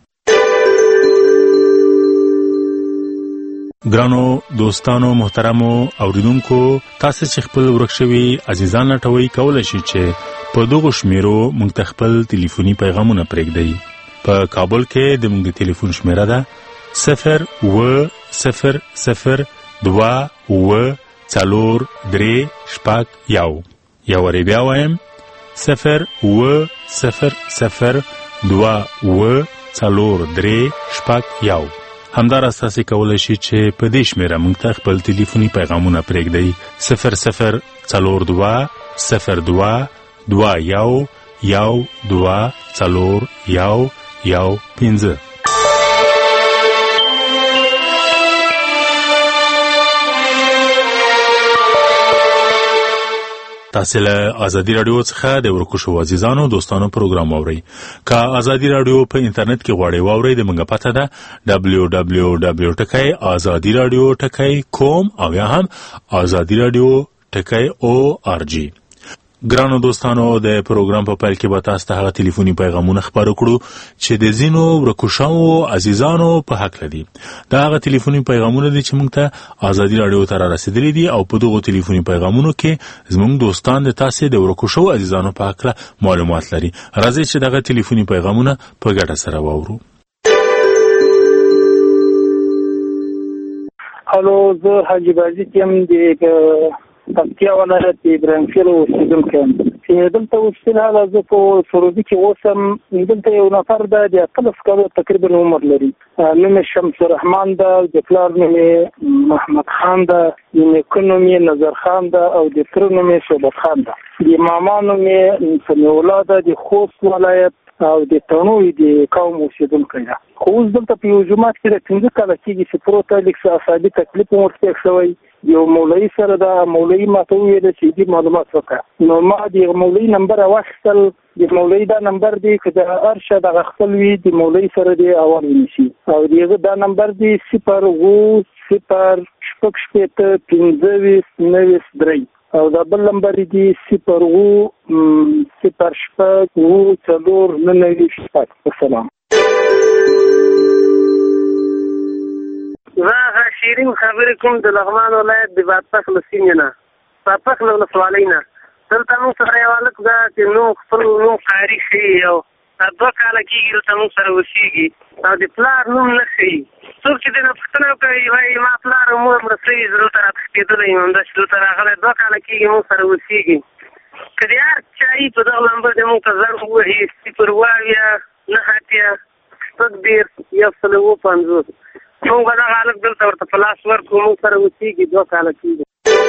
ګرانو دوستانو محترمو اوریدونکو تاسو چې خپل ورک شوي عزیزان لټوي کولای شئ چې په دغه شمیرو موږ ته خپل ټلیفوني پیغامونه پرېږدئ. په کابل کې د موږ د ټلیفون شمیره ده صفر اوه صفر صفر دوه اوه څلور درې شپږ یو. یو وارې بیا وایم صفر اوه صفر صفر دوه اوه څلور درې شپږ یو. همداراز تاسو کولای شئ چې په دې شمیره موږ ته خپل ټلیفوني پیغامونه پرېږدئ. صفر صفر څلور دوه صفر دوه دوه یو یو دوه څلور یو یو پنځه. تاسو له ازادي رادیو څخه د ورکو شوو عزیزانو دوستانو پروګرام اورئ. که ازادي رادیو په انټرنیټ کې غواړئ واورئ د موږ پته ده دبلیو دبلیو دبلیو ټکی ازادي رادیو ټکی کوم او یا هم ازادي رادیو ټکی او آر جی. ګرانو دوستانو د پروګرام په پیل کې به تاسو ته هغه ټلیفوني پیغامونه خبرو کړو چې د ځینو ورکو شوو عزیزانو په حق لدي. دا هغه ټلیفوني پیغامونه دي چې موږ ته ازادي رادیو ته را رسیدلي دي او په دغه ټلیفوني پیغامونو کې زموږ دوستان د تاسو د ورکو شوو عزیزانو په حق معلومات لري. راځئ چې دغه ټلیفوني پیغامونه په ګډه سره واورو. الو زه حاجی بازی یم د پکتیا ولایت ابراهیم خیل اوسیدونکی یم. چې دلته اوس فلحال زه په سروبي کې اوسم. دلته یو نفر ده د اتلس کالو تقریبا عمر لري. نوم یې شمس الرحمن ده، د پلار نوم یې محمد خان ده، د نیکه نوم یې نظر خان ده او د تره نوم یې شهبت خان ده. د ماما نوم یې سمیع الله ده، د خوست ولایت او د تڼوي د قوم اوسېدونکی ده. خو اوس دلته په یو جومات کې د پنځه کاله کېږي چې پروته لیک څه اعصابي تکلیف مو ورته شوی. یو مولوي سره ده، مولوي ماته وویل چې دې معلومات وکړه. نو ما د مولوي نمبر واخیستل. د مولوي دا نمبر دی که د هر شا دغه خپل وي د مولوي سره دی اول ونیسي او د هغه دا نمبر دی صفر اووه صفر شپږ شپېته پنځه ویشت نهه ویشت درې او دا بل نمبر دی صفر اووه صفر شپږ اووه څلور نهه ویشت شپږ. السلام. زه هغه شیرین خبرې کوم د لغمان ولایت د بادپخ له سیمې نه، بادپخ له ولسوالۍ نه. دلته موږ سره یو هلک ده چې نو خپل نوم قاري ښیي او دوه کاله کېږي دلته موږ سره اوسېږي او د پلار نوم نه ښیي. څوک چې دې نه پوښتنه وکړي وایي ما پلار او مور مړه شوي، زه دلته راتښتېدلی یم، همداسې دلته راغلی دوه کاله کېږي موږ سره اوسېږي. که د هر چا یي په دغه لمبر دې موږ ته زنګ ووهي صفر اووه اویا نهه اتیا شپږ دېرش یو سل اووه پنځوس موږ به دغه هلک دلته ورته په لاس ورکړو. موږ سره اوسېږي دوه کاله کېږي.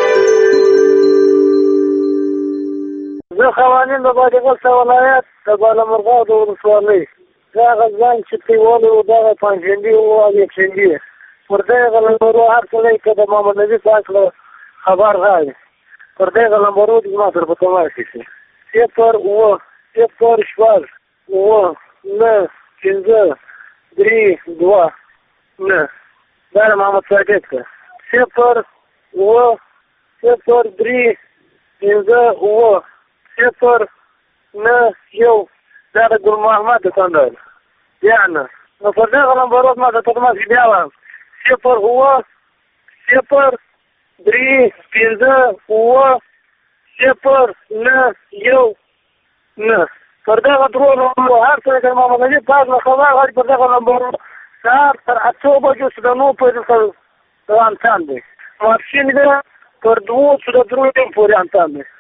زه قوانین د بادغیس ولایت د بالامرغاب د ولسوالۍ دغه ځان چې پیولی و دغه پنجشنبې و او یکشنبې پر دغه لمبرو هر سړی که د محمد نبي په هکله خبر غواړي پر دغه لمبرو دې زما سره په تماس کې شي. صفر اووه صفر شپږ اووه نهه پنځه درې دوه نه دا د محمد صادق ده. صفر اووه صفر درې پنځه اووه صفر نه یو دا د ګل محمد کندهار. بیا نه نو پر دغه نمبرو ما ته تماس کې بیا وایم صفر اووه صفر درې پنځه اووه صفر نه یو نه پر دغه درو نمبرو هر څه چې محمد نبي پاک نه خبر غواړي پر دغه نمبرو سهار تر اتو بجو څخه د نو پورې روان تان دی. ماسپښین بیا پر دوو څخه د درو پورې انتان دی.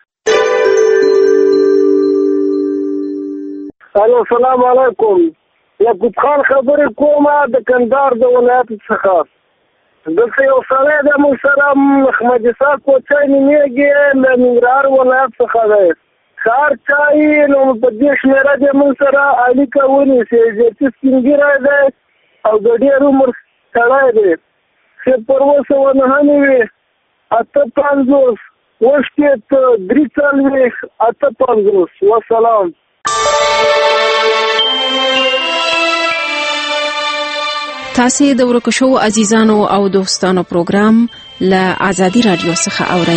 الو السلام علیکم. یعقوب خان خبرې کومه د کندهار د ولایت څخه. دلته یو سړی دی موږ سره احمد اسحاق کوچی نومېږي له ننګرهار ولایت څخه دی. ښار چای نو په دې شمېره دی موږ سره اړیکه ونیسي. زیاتي سپین ږیری دی او د ډېر عمر سړی دی. صفر اووه سوه نهه نوي اته پنځوس اووه شپېته درې څلوېښت اته پنځوس. وسلام. تاسې د ورکو شوو عزیزانو او دوستانو پروګرام له آزادي رادیو څخه اورئ.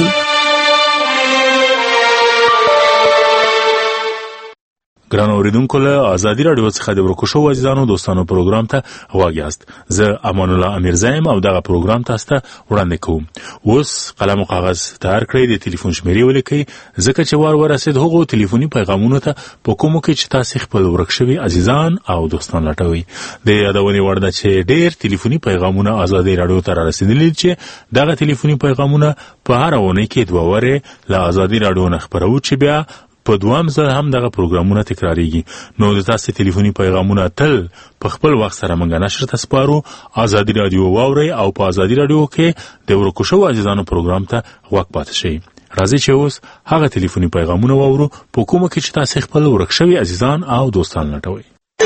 ګران اوریدونکو له آزادي رادیو څخه د ورکو شوو عزیزانو دوستانو پروګرام ته غواړئ یاست. زه امان الله امیر زایم او دغه پروګرام تاسو ته وړاندې کوم. اوس قلم او کاغذ تیار کړئ، د ټلیفون شمیرې ولیکئ ځکه چې وار ورسید هغو ټلیفوني پیغامونو ته په کومو کې چې تاسو خپل ورک شوي عزیزان او دوستان لټوئ. د یادونې وړ ده چې ډېر ټلیفوني پیغامونه آزادي رادیو ته را رسیدلي چې دغه ټلیفوني پیغامونه په هر اونۍ کې دوه وارې له آزادي رادیو نه خپروو چې بیا په دوام ځل هم دغه پروګرامونه تکراریږي. نو د تاسو ټلیفوني پیغامونه تل په خپل وخت سره موږ نشر ته سپارو. آزادي رادیو واورئ او په آزادي رادیو کې د ورکو شوو عزیزانو پروګرام ته غوږ پاتې شئ. راځئ چې اوس هغه ټلیفوني پیغامونه واورو په کومه کې چې تاسو خپل ورک شوي عزیزان او دوستان لټوئ.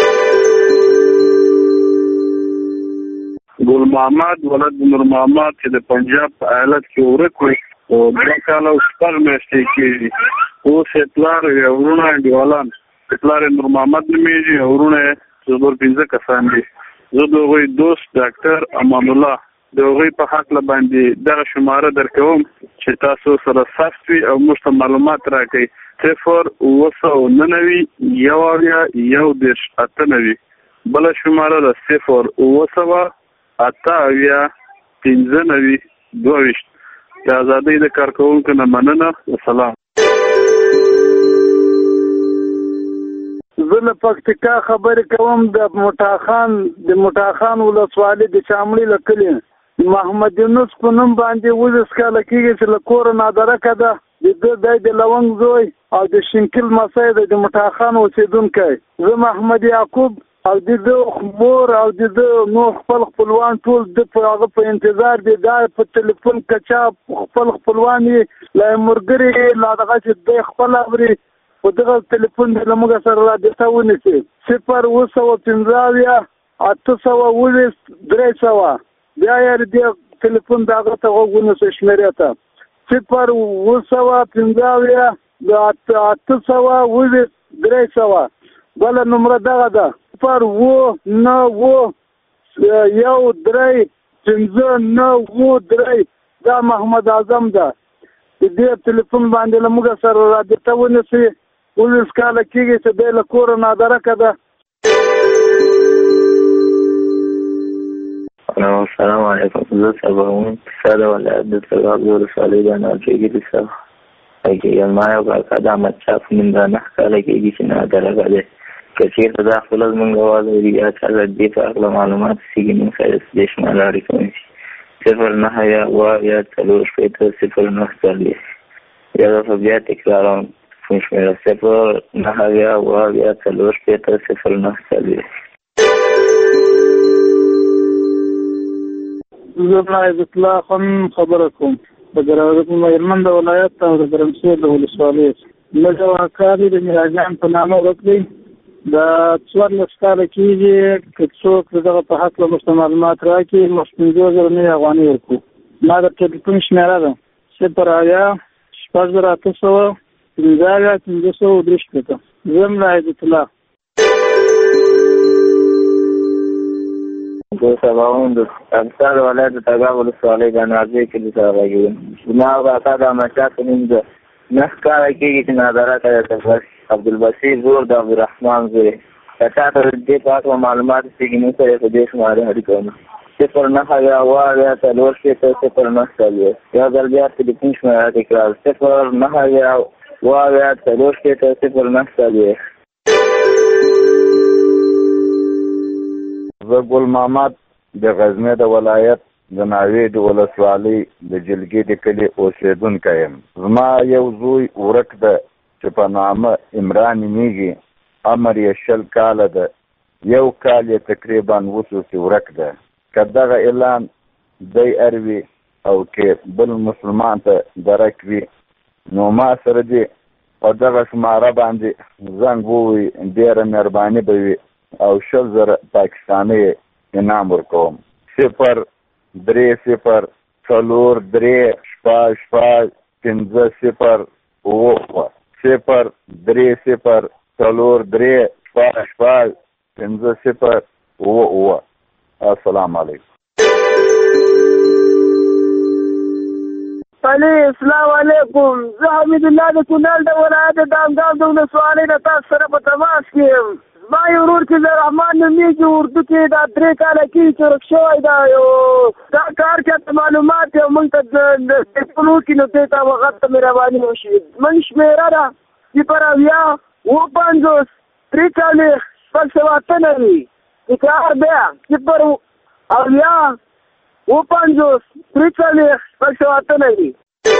ګل محمد ولد نور محمد چې د پنجاب په ایالت کې ورک وي او دوه کاله او شپږ میاشتې کېږي. اوس یې پلار یې وروڼه انډیوالان پلار یې نور محمد نومېږي او وروڼه یې څلور پنځه کسان دي. زه د هغوی دوست ډاکټر امان الله د هغوی په هکله باندې دغه شماره درکوم چې تاسو سره ثبت وي او موږ ته معلومات راکړئ. صفر اووه سوه نهه نوي یو اویا یو دېرش اته نوي. بله شماره ده صفر اووه سوه اته اویا پنځه نوي دوه ویشت. د ازادۍ د کارکوونکو نه مننه. سلام. زه له پکتیکا خبرې کوم د موټاخان د موټاخان ولسوالۍ د چامړي له کلي محمد یونس په نوم باندې اوولس کاله کېږي چې له کوره نادرکه ده د ده دی د لونګ زوی او د شینکل مسی دی د مټاخان اوسېدونکی. زه محمد یعقوب او د ده مور او د ده نور خپل خپلوان ټول د په هغه په انتظار دي. دا په ټلیفون کچا خپل خپلوان یې لا ملګري لا دغه چې دی خپل اوري په دغه ټلیفون د موږ سره رابطه ونیسي. صفر اوه سوه پنځه اویا اته سوه اوویشت درې سوه بیا یې دې ټلیفون د هغه ته غوږ ونیسو شمېرې ته صفر اوه سوه پنځه اویا د اته سوه اوویشت درې سوه. بله نمره دغه ده صفر اوه نه اوه یو درې پنځه نه اوه درې. دا محمد اعظم ده. د دې ټلیفون باندې له موږ سره رابطه ونیسي. اوولس کاله کېږي چې دی له کوره نادرکه ده. السلام علیکم. زه سباوون ساده ولایت د ترغاب د ولسوالۍ د ناجوګي څخه کېږم. ما یو کاکا د احمدشاه په نوم دا نهه کاله کېږي چې نادرکه دی. که چېرته دا خپله زمونږ اواز اوري یا چا له دې په هکله معلومات سیږي موږ سره دې شمال اړیکه ونیسي. صفر نهه یا اوه یا څلور شپېته صفر نهه څلوېښت. یا دفعه بیا تکراروم فون شمېره صفر نهه یا اوه یا څلور شپېته صفر نهه څلوېښت. زه ملا عزت الله خان خبره کوم د هلمند ولایت او د ګرمسیر د ولسوالۍ. موږ یو اکا دی د میراجان په نامه ورک دی. د څوارلس کاله کېږي که څوک د دغه په هکله موږ ته معلومات راکړي موږ پنځه زره نوي افغانۍ ورکوو. ما د ټلیفون شمېره ده صفر اویا شپږ زره اته سوه پنځه اویا پنځه سوه درې شپېته. زه ملا عزت الله. زه سباوون د افغانستان ولایت د تګاب ولسوالۍ د نازیې کلي څخه غږېږم. زما کاکا د احمدشاه په نوم د نهه کاله کېږي چې نادرکه دی. عبدالبصیر زور د عبدالرحمن زوی. که چا ته د دې په هکله معلومات سیږي موږ سره په دې شمارې اړیکه ونیسي. صفر نهه یا اوه یا څلور شپېته صفر نهه څلوېښت. یو ځل بیا ټلیفون شمېره تکرار صفر نهه یا اوه یا څلور شپېته صفر نهه څلوېښت. زه ګل محمد د غزني د ولایت د ناوې د ولسوالۍ د جلګې د کلي اوسېدونکی یم. زما یو زوی ورک ده چې په نامه عمران نومیږي. عمر یې شل کاله ده. یو کال یې تقریبا وسو چې ورک ده. که دغه اعلان دی اروي او کې بل مسلمان ته درک وي نو ما سره دې په دغه شماره باندې زنګ ووي ډېره مهرباني به وي او شل زره پاکستانۍ انعام ورکوم. صفر درې صفر څلور درې شپږ شپږ پنځه صفر اووه صفر درې صفر څلور درې شپږ شپږ پنځه صفر اووه اووه. السلام علیکم. السلام علیکم. زه حمید الله د کونړ د ولایت د دامګام د ولسوالۍ نه تاسو سره په تماس کې یم. زما یو ورور چې د رحمان نومیږي اردو کې دا درې کاله کېږي چې ورک شوی دا یو دا کار چاته معلومات یو موږ ته ټلیفون وکړي نو دې ته هغه ته مهرباني وشي. زموږ شمېره ده صفر اویا اوه پنځوس درې څلوېښت شپږ سوه اته نوي. تکرار بیا صفر اویا اوه پنځوس درې څلوېښت شپږ سوه اته نوي.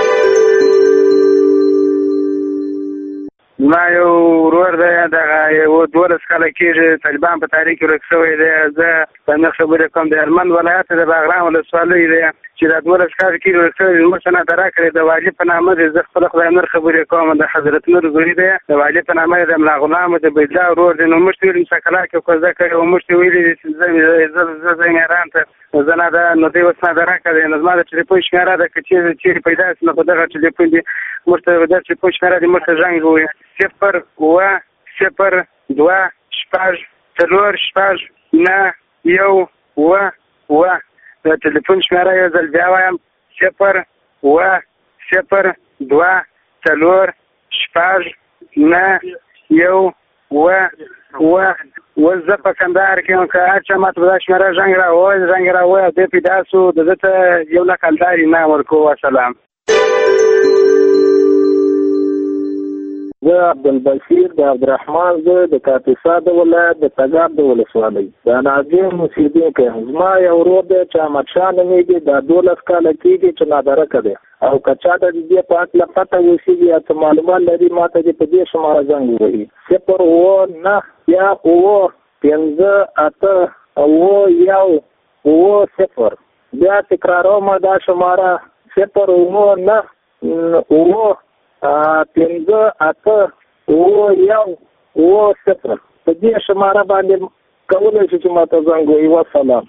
ما یو ورور دی دغه یو دولس کاله کېږي طالبان په تاریخ کې ورک شوی دی. زه په نه خبرې کوم د هلمند ولایت د باغران ولسوالۍ دی چې دا دولس کاله کېږي ورک شوی دی. موږ ته نادره کړې د والي په نامه دی. زه خپله خدای نور خبرې کوم د حضرت نور زوی دی د والي په نامه د ملا غلام د بیدلا ورور دی. نو موږ ته ویلي مسکلا کې کوزده کړې او موږ ته ویلي دي چې زه زه ایران ته زه نه ده نو دی اوس نادره کړې. نو زما د ټلیفون شمېره ده که چېرې پیدا شي نو په دغه ټلیفون دي موږ ته دا ټلیفون شمېره دي موږ ته زنګ ووایي صفر اوه صفر دوه شپږ څلور شپږ نه یو اوه اوه. د ټلیفون شمېره یو ځل بیا وایم صفر اوه صفر دوه څلور شپږ نه یو اوه اوه. اوس زه په کندهار کې یم. که هر چا ماته په دا شمېره زنګ راووایي زنګ راووایي او دی پیدا سو د ده ته یو لکلدار انعام ورکوو. وسلام. زه عبدالبصیر د عبدالرحمن زه د کاپیسا د ولایت د تګاب د ولسوالۍ د ناظم اوسېدونکی یم. زما یو ورور دی چې احمدشاه نومېږي، دا دولس کاله کېږي چې نادرکه دی، او که چاته د دې په هکله پته اوسېږي یا څه معلومات لري ماته دې په دې شماره زنګ ووهي: صفر اووه نهه یا اووه پنځه اته اووه یو اووه صفر. بیا تکراروم دا شماره: صفر اووه نهه اووه پنځه اته اووه یو اووه صفر. په دې شماره باندې کولی شو چې ماته زنګ ووهي. وسلام.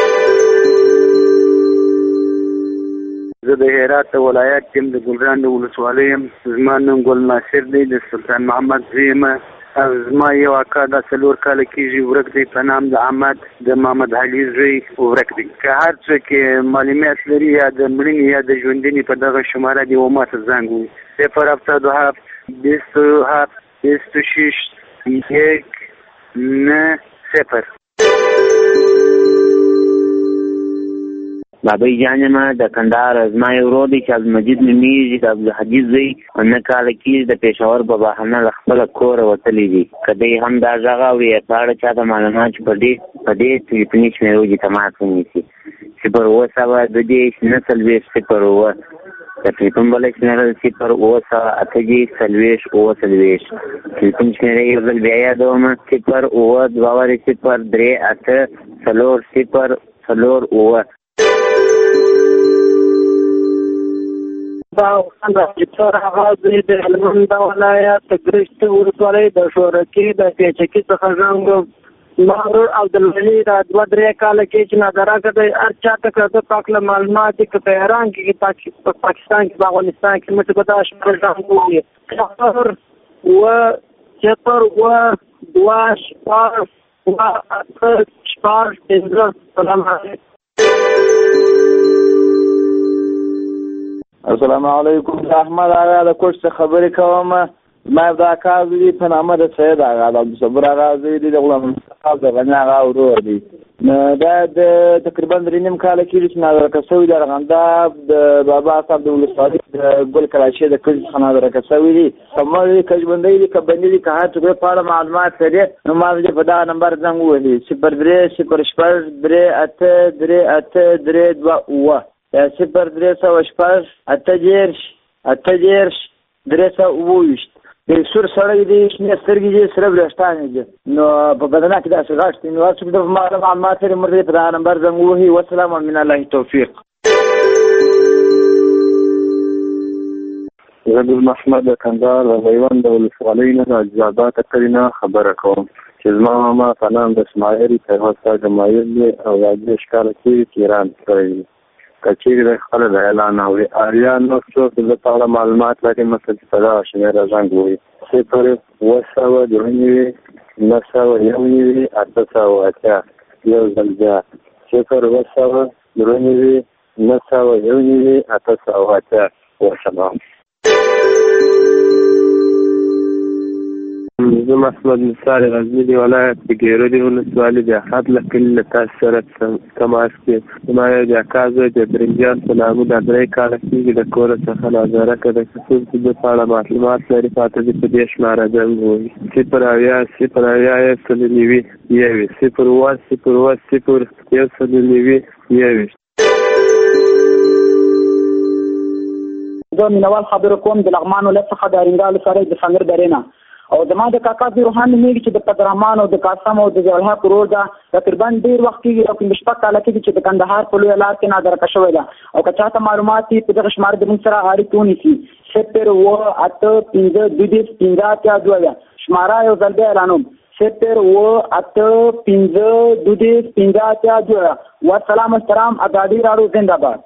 زه د هرات ولایت یم، د ګلران د ولسوالۍ یم. زما نوم ګل ناصر دی، د سلطان محمد زوی یم. زما یو اکا دا څلور کاله کېږي ورک دی، په نام د احمد د محمد علي زوی ورک دی. که هر څوک معلومات لري یا د مړینې یا د ژوندنې په دغه شماره دی و ماته زنګ ووهي: صفر هفتاد و هفت بیست و هفت بیست و شش یک نه صفر. بابای جان ما د کندهار زما یو ورور دی چې عبدالمجید نومېږي، د عبدالحدیث زوی. نه کاله کېږي د پېښور په بهانه له خپله کوره وتلی دي. که دی هم دا غږ اوري یا په اړه چاته معلومات په دې په دې ټلیفوني شمېرو کې تماس ونیسي: صفر اووه سوه دوه دېرش نه څلوېښت صفر اووه. د ټلیفون بله شمېره صفر اووه سوه اته دېرش څلوېښت اووه څلوېښت. ټلیفون شمېره یو ځل بیا یادوم: صفر اووه دوه وارې صفر درې اته څلور صفر څلور اووه. دا ډاکټر هغه د هلمند ولایت د ګرشت ولسوالۍ د شورکي د پیچکي څخه زنګ. ما ورور عبدالولي دا دوه درې کاله کې چې نادرکه دی، هر چاته که د پاک له معلومات دي، که په ایران کې په پاکستان کې په افغانستان کې مته به دا شمېره زنګ ووهي: صفر اووه صفر اووه دوه شپږ اووه اته شپږ پنځه. سلام علیکم. السلام علیکم. د احمد آغا د کوټ څخه خبرې کوم. ما د اکا زوی په نامه د سید آغا د عبدالصبر آغا زوی دی، د غلام مصطفی د غني آغا ورور دی. دا د تقریبا درې نیم کاله کېږي چې نادرکه شوي د ارغنداب د بابا صاحب د ولسوالۍ د ګل کراچۍ د کلي څخه نادرکه شوي دي. که مړ دي، که ژوندی دي، که بندي دي، که هر څوک په اړه معلومات لري نو ما دې په دغه نمبر زنګ ووهي: صفر درې صفر شپږ درې اته درې اته درې دوه اووه یا صفر درې سوه شپږ اته دېرش اته دېرش درې سوه اووه ویشت. د سور سړی دی، شنې سترګې دي، سره وریښتانې دي، نو په بدنه کې داسې غټ دی. نو هر څوک د معلومات لري موږ دې په دغه نمبر زنګ ووهي. والسلام من الله توفیق. زه ګل محمد د کندهار د میوند د ولسوالۍ نه د عجزآباد کلي نه خبره کوم چې زما ماما په نام د اسماعیل پیغمبر جمایل دی او د دېرش کاله کېږي چې ایران کړی دی. که چیرې د خپله د اعلان اوري اریان نور څوک د په اړه معلومات لري مثلا چې په دغه شمېره زنګ ووهي: صفر اووه سوه دوه نوي نهه سوه یو نوي اته سوه اتیا. یو ځل بیا: صفر اووه سوه دوه نوي نهه سوه یو نوي اته سوه اتیا. وسلام. زه محمد نثار غزني دی ولایت د ګیرو دی ولسوالۍ د احد له کلي له تاسو سره تماس کې. زما یو د اکا زوی د برنجان په نامه دا درې کاله کېږي د کوره څخه نادرکه دی. که څوک چې د په اړه معلومات لري پاته دې په دې شماره زنګ ووهي: صفر اویا صفر اویا یو سل نوي یوویشت صفر اووه صفر اووه صفر یو سل نوي یوویشت. زه مینوال خبرې کوم د لغمان ولایت څخه د ارینګا ولسوالۍ د سنګر درې نه. او زما د کاکا زوی روحان نومېږي چې د قدررحمان او د قاسم او د ضیاالحق ورور ده. تقریبا ډېر وخت کېږي او پنځه شپږ کاله کېږي چې د کندهار په لویه لار کې نادرکه شوې ده. او که چاته معلومات وي په دغه شماره د موږ سره اړیکې ونیسي: صفر اووه اته پنځه دوه دېرش پنځه اتیا دوه. شماره یو ځل بیا اعلانوم: صفر اووه اته پنځه دوه دېرش پنځه اتیا دوه. والسلام السلام. ازادي راډیو زنده باد.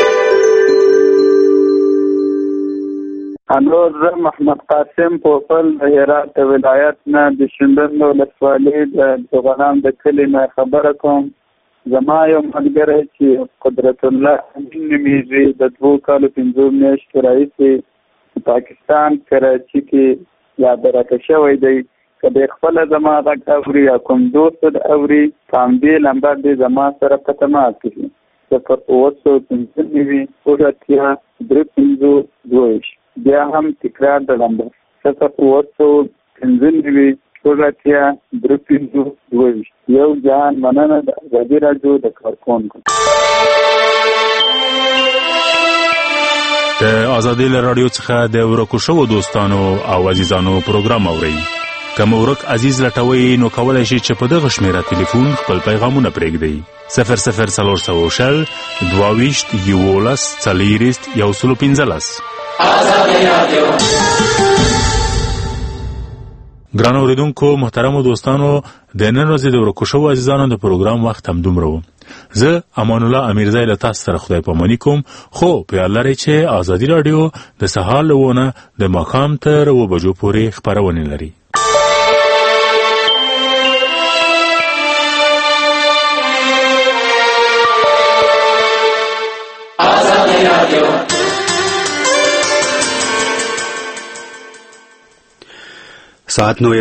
انور زه محمد قاسم پوپل د هرات ولایت نه د شینډنډ ولسوالۍ د دوغنام د کلي نه خبره کوم. زما یو ملګری چې قدرت الله امین نومېږي د دوو کالو پنځو میاشتو راهیسې پاکستان کراچي کې نادرکه شوی دی. که دی خپله زما غږ اوري یا کوم دوست د اوري په همدې نمبر دې زما سره په تماس کړي: صفر اووه سوه پنځه نوي اووه اتیا درې پنځه دوه ویشت. بیا هم تکرار د نمبر صفر اوه سوه پنځه نوي شپږ اتیا درې پنځوس دوه ویشت. یو جهان مننه د ازادي راډیو د کارکونکو. د ازادي راډیو څخه د ورکو شوو دوستانو او عزیزانو پروګرام اورئ. که مو ورک عزیز لټوئ نو کولی شئ چې په دغه شمیره تلیفون خپل پیغامونه پرېږدئ. صفر صفر څلور سوه شل دوه ویشت یولس څلېرویشت یو سل پنځلس. ازادي راډیو. ګران اوریدونکو محترمو دوستانو، د نن ورځې د ورکو شوو عزیزانو د پروګرام وخت همدومره و. زه امان الله امیرزی له تاسو سره خدای پاماني کوم، خو په یاد لرئ چې ازادي راډیو د سهار له اووه نه د ماښام تر اووه بجو پورې خپرونې لري. ساعت نو